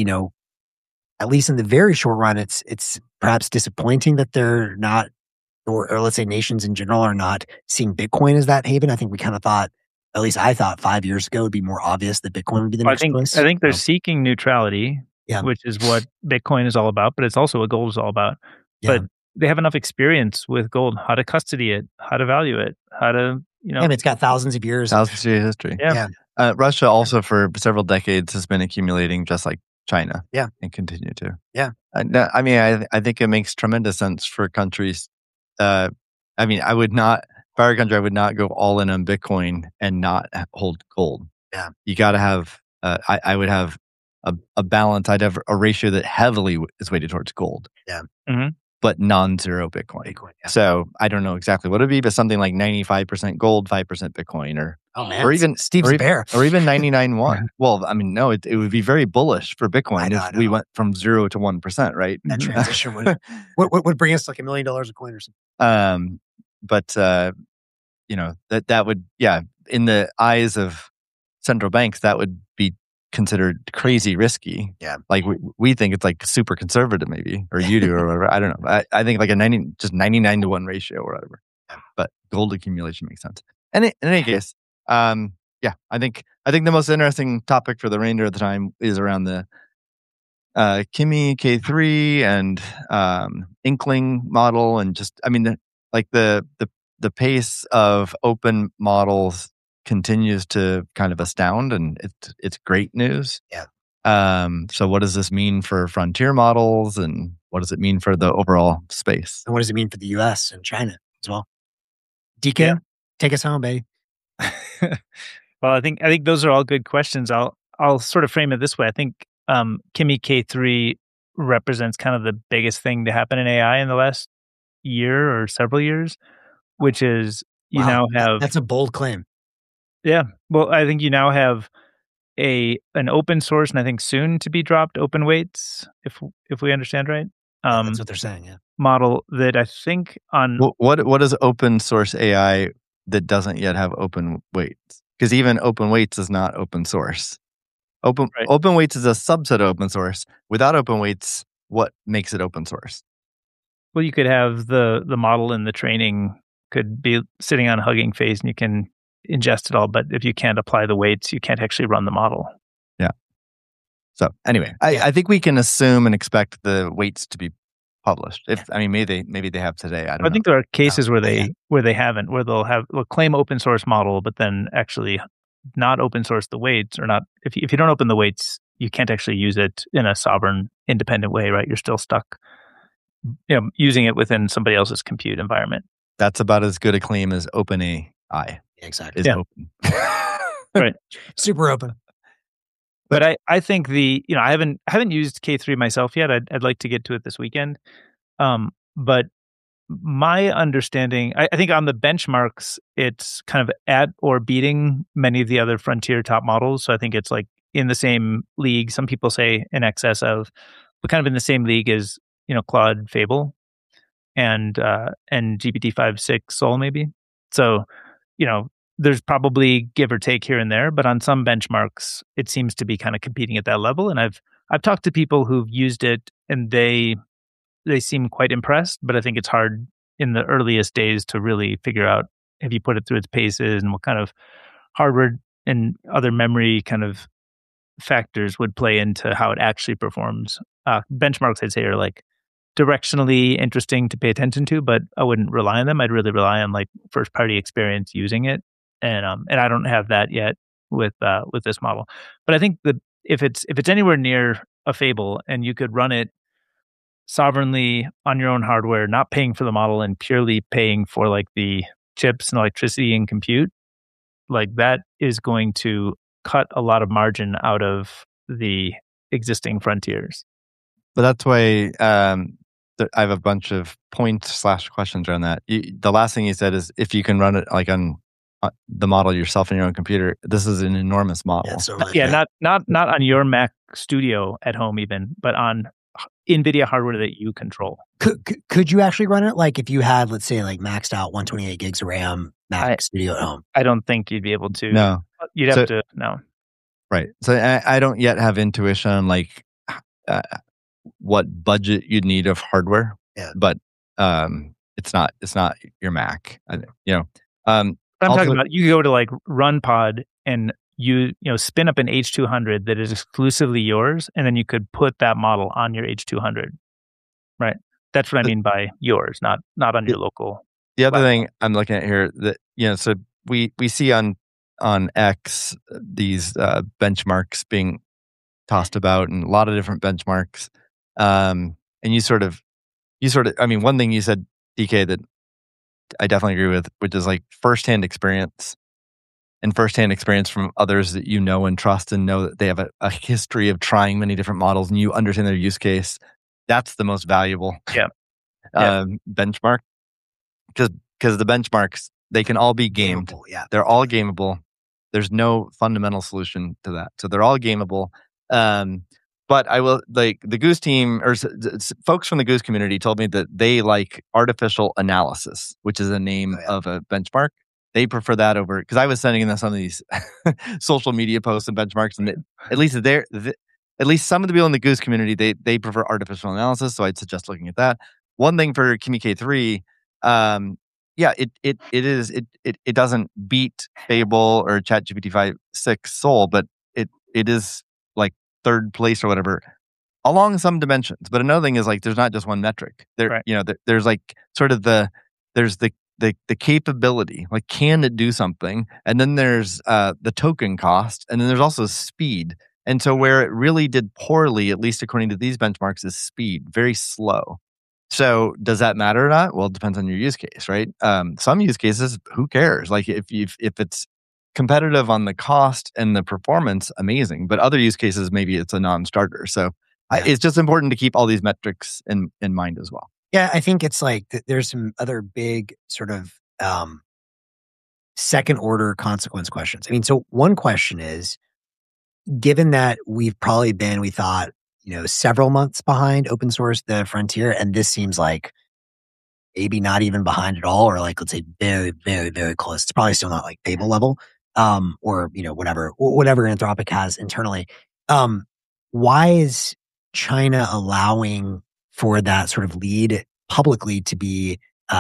at least in the very short run, it's perhaps disappointing that they're not, or let's say nations in general are not seeing Bitcoin as that haven. I think we kind of thought, at least I thought 5 years ago, it'd be more obvious that Bitcoin would be the next choice.
I think they're seeking neutrality, which is what Bitcoin is all about, but it's also what gold is all about. Yeah. But they have enough experience with gold, how to custody it, how to value it, how to,
and it's got thousands of years
of history.
Yeah.
Russia also for several decades has been accumulating just like China.
Yeah.
And continue to.
Yeah.
I think it makes tremendous sense for countries. I would not, if I were a country, I would not go all in on Bitcoin and not hold gold.
Yeah.
You got to have, I would have a balance. I'd have a ratio that heavily is weighted towards gold.
Yeah.
Mm-hmm.
But non-zero Bitcoin.
Yeah.
So I don't know exactly what it'd be, but something like 95% gold, 5% Bitcoin, or even
Steve's bear,
or even 99.1. Well, no, it would be very bullish for Bitcoin if we went from 0 to 1%, right?
That transition would bring us like $1 million a coin or something.
But that would, in the eyes of central banks, that would be considered crazy risky.
Yeah.
Like we think it's like super conservative maybe, or you do or whatever. I don't know. I think like a 99 to 1 ratio or whatever. But gold accumulation makes sense. And in any case, I think the most interesting topic for the remainder of the time is around the Kimi K3 and Inkling model, and just the pace of open models continues to kind of astound, and it's great news.
Yeah.
So what does this mean for frontier models, and what does it mean for the overall space?
And what does it mean for the US and China as well? DK, take us home, baby.
Well, I think those are all good questions. I'll sort of frame it this way. I think Kimi K3 represents kind of the biggest thing to happen in AI in the last year or several years, which is you now have...
That's a bold claim.
Yeah. Well, I think you now have an open source, and I think soon to be dropped open weights, if we understand right.
That's what they're saying. Yeah.
Model that I think on
what is open source AI that doesn't yet have open weights? Because even open weights is not open source. Open weights is a subset of open source. Without open weights, what makes it open source?
Well, you could have the model and the training could be sitting on Hugging Face, and you can ingest it all, but if you can't apply the weights, you can't actually run the model.
Yeah. So anyway, I think we can assume and expect the weights to be published. Maybe they have today. I don't know.
I think there are cases where they haven't, where they'll claim open source model, but then actually not open source the weights, or not. If you don't open the weights, you can't actually use it in a sovereign, independent way, right? You're still stuck, using it within somebody else's compute environment.
That's about as good a claim as OpenAI.
Exactly.
Is open.
Right.
Super open.
But I think I haven't used K3 myself yet. I'd like to get to it this weekend. But my understanding, I think on the benchmarks, it's kind of at or beating many of the other frontier top models. So I think it's like in the same league. Some people say in excess of, but kind of in the same league as Claude Fable and GPT-5.6 Sol maybe. So there's probably give or take here and there, but on some benchmarks, it seems to be kind of competing at that level. And I've talked to people who've used it, and they seem quite impressed, but I think it's hard in the earliest days to really figure out if you put it through its paces and what kind of hardware and other memory kind of factors would play into how it actually performs. Benchmarks, I'd say, are like directionally interesting to pay attention to, but I wouldn't rely on them. I'd really rely on like first party experience using it. And I don't have that yet with this model. But I think that if it's anywhere near a Fable, and you could run it sovereignly on your own hardware, not paying for the model and purely paying for like the chips and electricity and compute, like that is going to cut a lot of margin out of the existing frontiers.
But that's why I have a bunch of points/questions around that. The last thing you said is if you can run it like on the model yourself on your own computer. This is an enormous model.
Not on your Mac Studio at home even, but on NVIDIA hardware that you control.
Could you actually run it? Like if you had, let's say, like maxed out 128 gigs of RAM Mac Studio at home?
I don't think you'd be able to.
No.
You'd have to, no.
Right. So I don't yet have intuition on like what budget you'd need of hardware.
Yeah.
But it's not your Mac.
I'm talking about, you go to like RunPod and you spin up an H200 that is exclusively yours, and then you could put that model on your H200. Right. That's what I mean by yours, not on your local.
The other thing I'm looking at here that, so we see on X these benchmarks being tossed about, and a lot of different benchmarks. And you sort of, I mean, one thing you said, DK, that I definitely agree with, which is like firsthand experience from others that you know and trust and know that they have a history of trying many different models and you understand their use case. That's the most valuable benchmark, because the benchmarks, they can all be gamed.
Yeah.
They're all gameable. There's no fundamental solution to that. So they're all gameable. But I will, like, the Goose team or folks from the Goose community told me that they like artificial analysis, which is a name of a benchmark. They prefer that over, because I was sending them some of these social media posts and benchmarks, and at least some of the people in the Goose community, they prefer artificial analysis. So I'd suggest looking at that. One thing for Kimi K3, it doesn't beat Fable or ChatGPT 5.6 Soul, but it is like third place or whatever along some dimensions. But another thing is like there's not just one metric. There's like sort of there's the capability, like can it do something, and then there's the token cost, and then there's also speed. And so where it really did poorly, at least according to these benchmarks, is speed, very slow. So does that matter or not? Well, it depends on your use case, right? Some use cases, who cares? Like if it's competitive on the cost and the performance, amazing. But other use cases, maybe it's a non-starter. So it's just important to keep all these metrics in mind as well.
Yeah, I think it's like there's some other big sort of second order consequence questions. I mean, so one question is, given that we've probably been, we thought, several months behind open source, the frontier, and this seems like maybe not even behind at all, or like, let's say very, very, very close. It's probably still not like Fable level, or, whatever Anthropic has internally. Why is China allowing for that sort of lead publicly to be,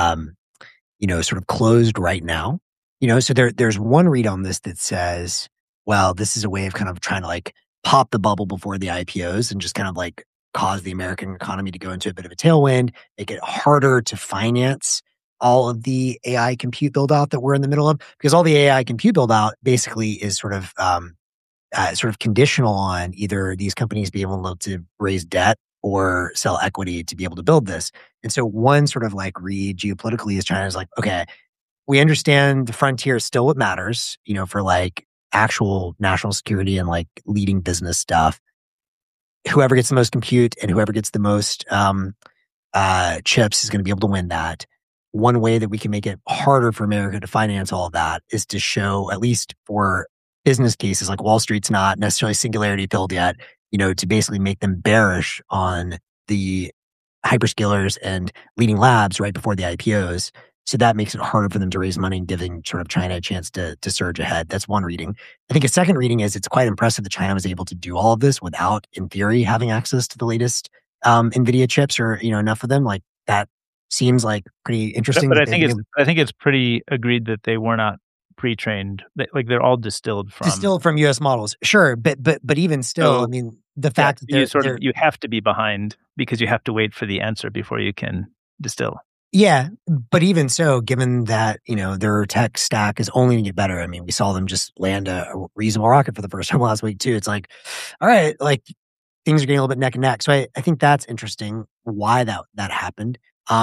sort of closed right now? So there's one read on this that says, well, this is a way of kind of trying to like pop the bubble before the IPOs and just kind of like cause the American economy to go into a bit of a tailwind, make it harder to finance all of the AI compute build out that we're in the middle of, because all the AI compute build out basically is sort of conditional on either these companies being able to raise debt or sell equity to be able to build this. And so one sort of like read geopolitically is China's like, okay, we understand the frontier is still what matters, for like actual national security and like leading business stuff. Whoever gets the most compute and whoever gets the most chips is going to be able to win that. One way that we can make it harder for America to finance all of that is to show, at least for business cases, like Wall Street's not necessarily singularity filled yet, to basically make them bearish on the hyperscalers and leading labs right before the IPOs. So that makes it harder for them to raise money and giving sort of China a chance to surge ahead. That's one reading. I think a second reading is it's quite impressive that China was able to do all of this without, in theory, having access to the latest NVIDIA chips or, enough of them. Like that seems like pretty interesting.
But I think it's pretty agreed that they were not pre-trained. Like they're all distilled from
US models. Sure. But even still, I mean, the fact that
you have to be behind because you have to wait for the answer before you can distill.
Yeah, but even so, given that, their tech stack is only going to get better. I mean, we saw them just land a reasonable rocket for the first time last week too. It's like, all right, like things are getting a little bit neck and neck. So I think that's interesting why that happened.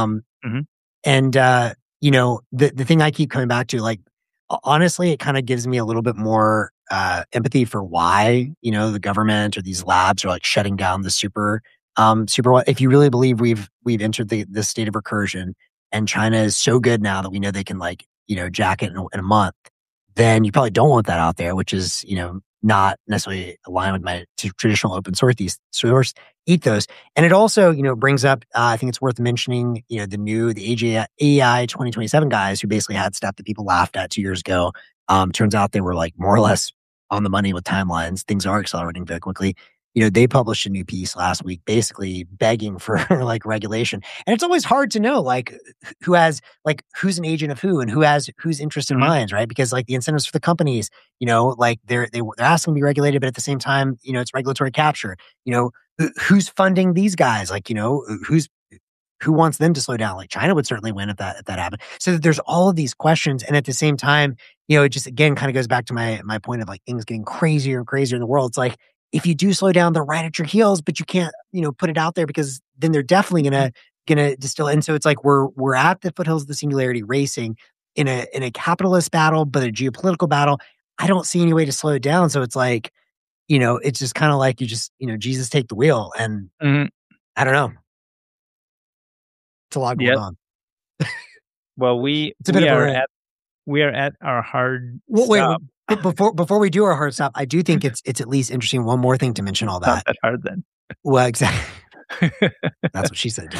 And, the thing I keep coming back to, like, honestly, it kind of gives me a little bit more empathy for why, the government or these labs are like shutting down the super. If you really believe we've entered the state of recursion and China is so good now that we know they can like, jack it in a month, then you probably don't want that out there, which is, not necessarily aligned with my traditional open source ethos. And it also, brings up, I think it's worth mentioning, the AGI 2027 guys who basically had stuff that people laughed at 2 years ago. Turns out they were like more or less on the money with timelines. Things are accelerating very quickly. They published a new piece last week, basically begging for like regulation. And it's always hard to know like who's an agent of who and whose interest in minds, right? Because like the incentives for the companies, like they're asking to be regulated, but at the same time, it's regulatory capture. Who's funding these guys? Like, who wants them to slow down? Like China would certainly win if that happened. So that there's all of these questions, and at the same time, it just again kind of goes back to my point of like things getting crazier and crazier in the world. It's like if you do slow down, they're right at your heels, but you can't put it out there because then they're definitely gonna distill. And so it's like we're at the foothills of the singularity, racing in a capitalist battle, but a geopolitical battle. I don't see any way to slow it down. So it's like it's just kind of like you just Jesus take the wheel, and I don't know. It's a lot going on.
Well, we are at our hard stop.
Wait, before we do our hard stop, I do think it's at least interesting. One more thing to mention all that.
Not that hard then.
Well, exactly. That's what she said.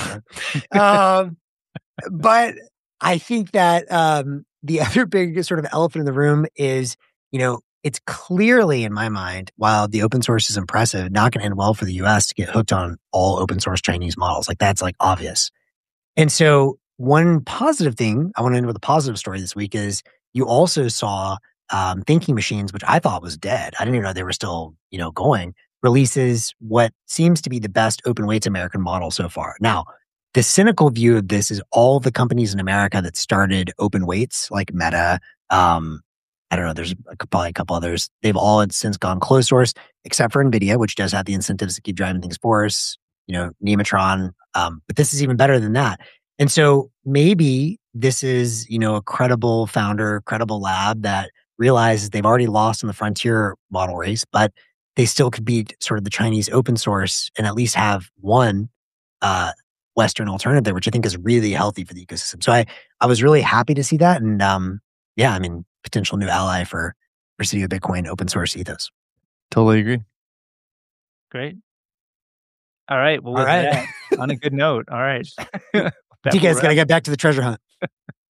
But I think that the other big sort of elephant in the room is, it's clearly in my mind, while the open source is impressive, not going to end well for the US to get hooked on all open source Chinese models. Like that's like obvious. And so one positive thing, I want to end with a positive story this week, is you also saw Thinking Machines, which I thought was dead. I didn't even know they were still, going, releases what seems to be the best open weights American model so far. Now, the cynical view of this is all the companies in America that started open weights, like Meta, I don't know, there's probably a couple others. They've all since gone closed source, except for NVIDIA, which does have the incentives to keep driving things for us, Nematron. But this is even better than that. And so maybe this is, a credible founder, credible lab that realizes they've already lost in the frontier model race, but they still could beat sort of the Chinese open source and at least have one Western alternative there, which I think is really healthy for the ecosystem. So I was really happy to see that. And potential new ally for City of Bitcoin open source ethos.
Totally agree.
Great. All right. Well, that, on a good note. All right.
You guys got to get back to the treasure hunt.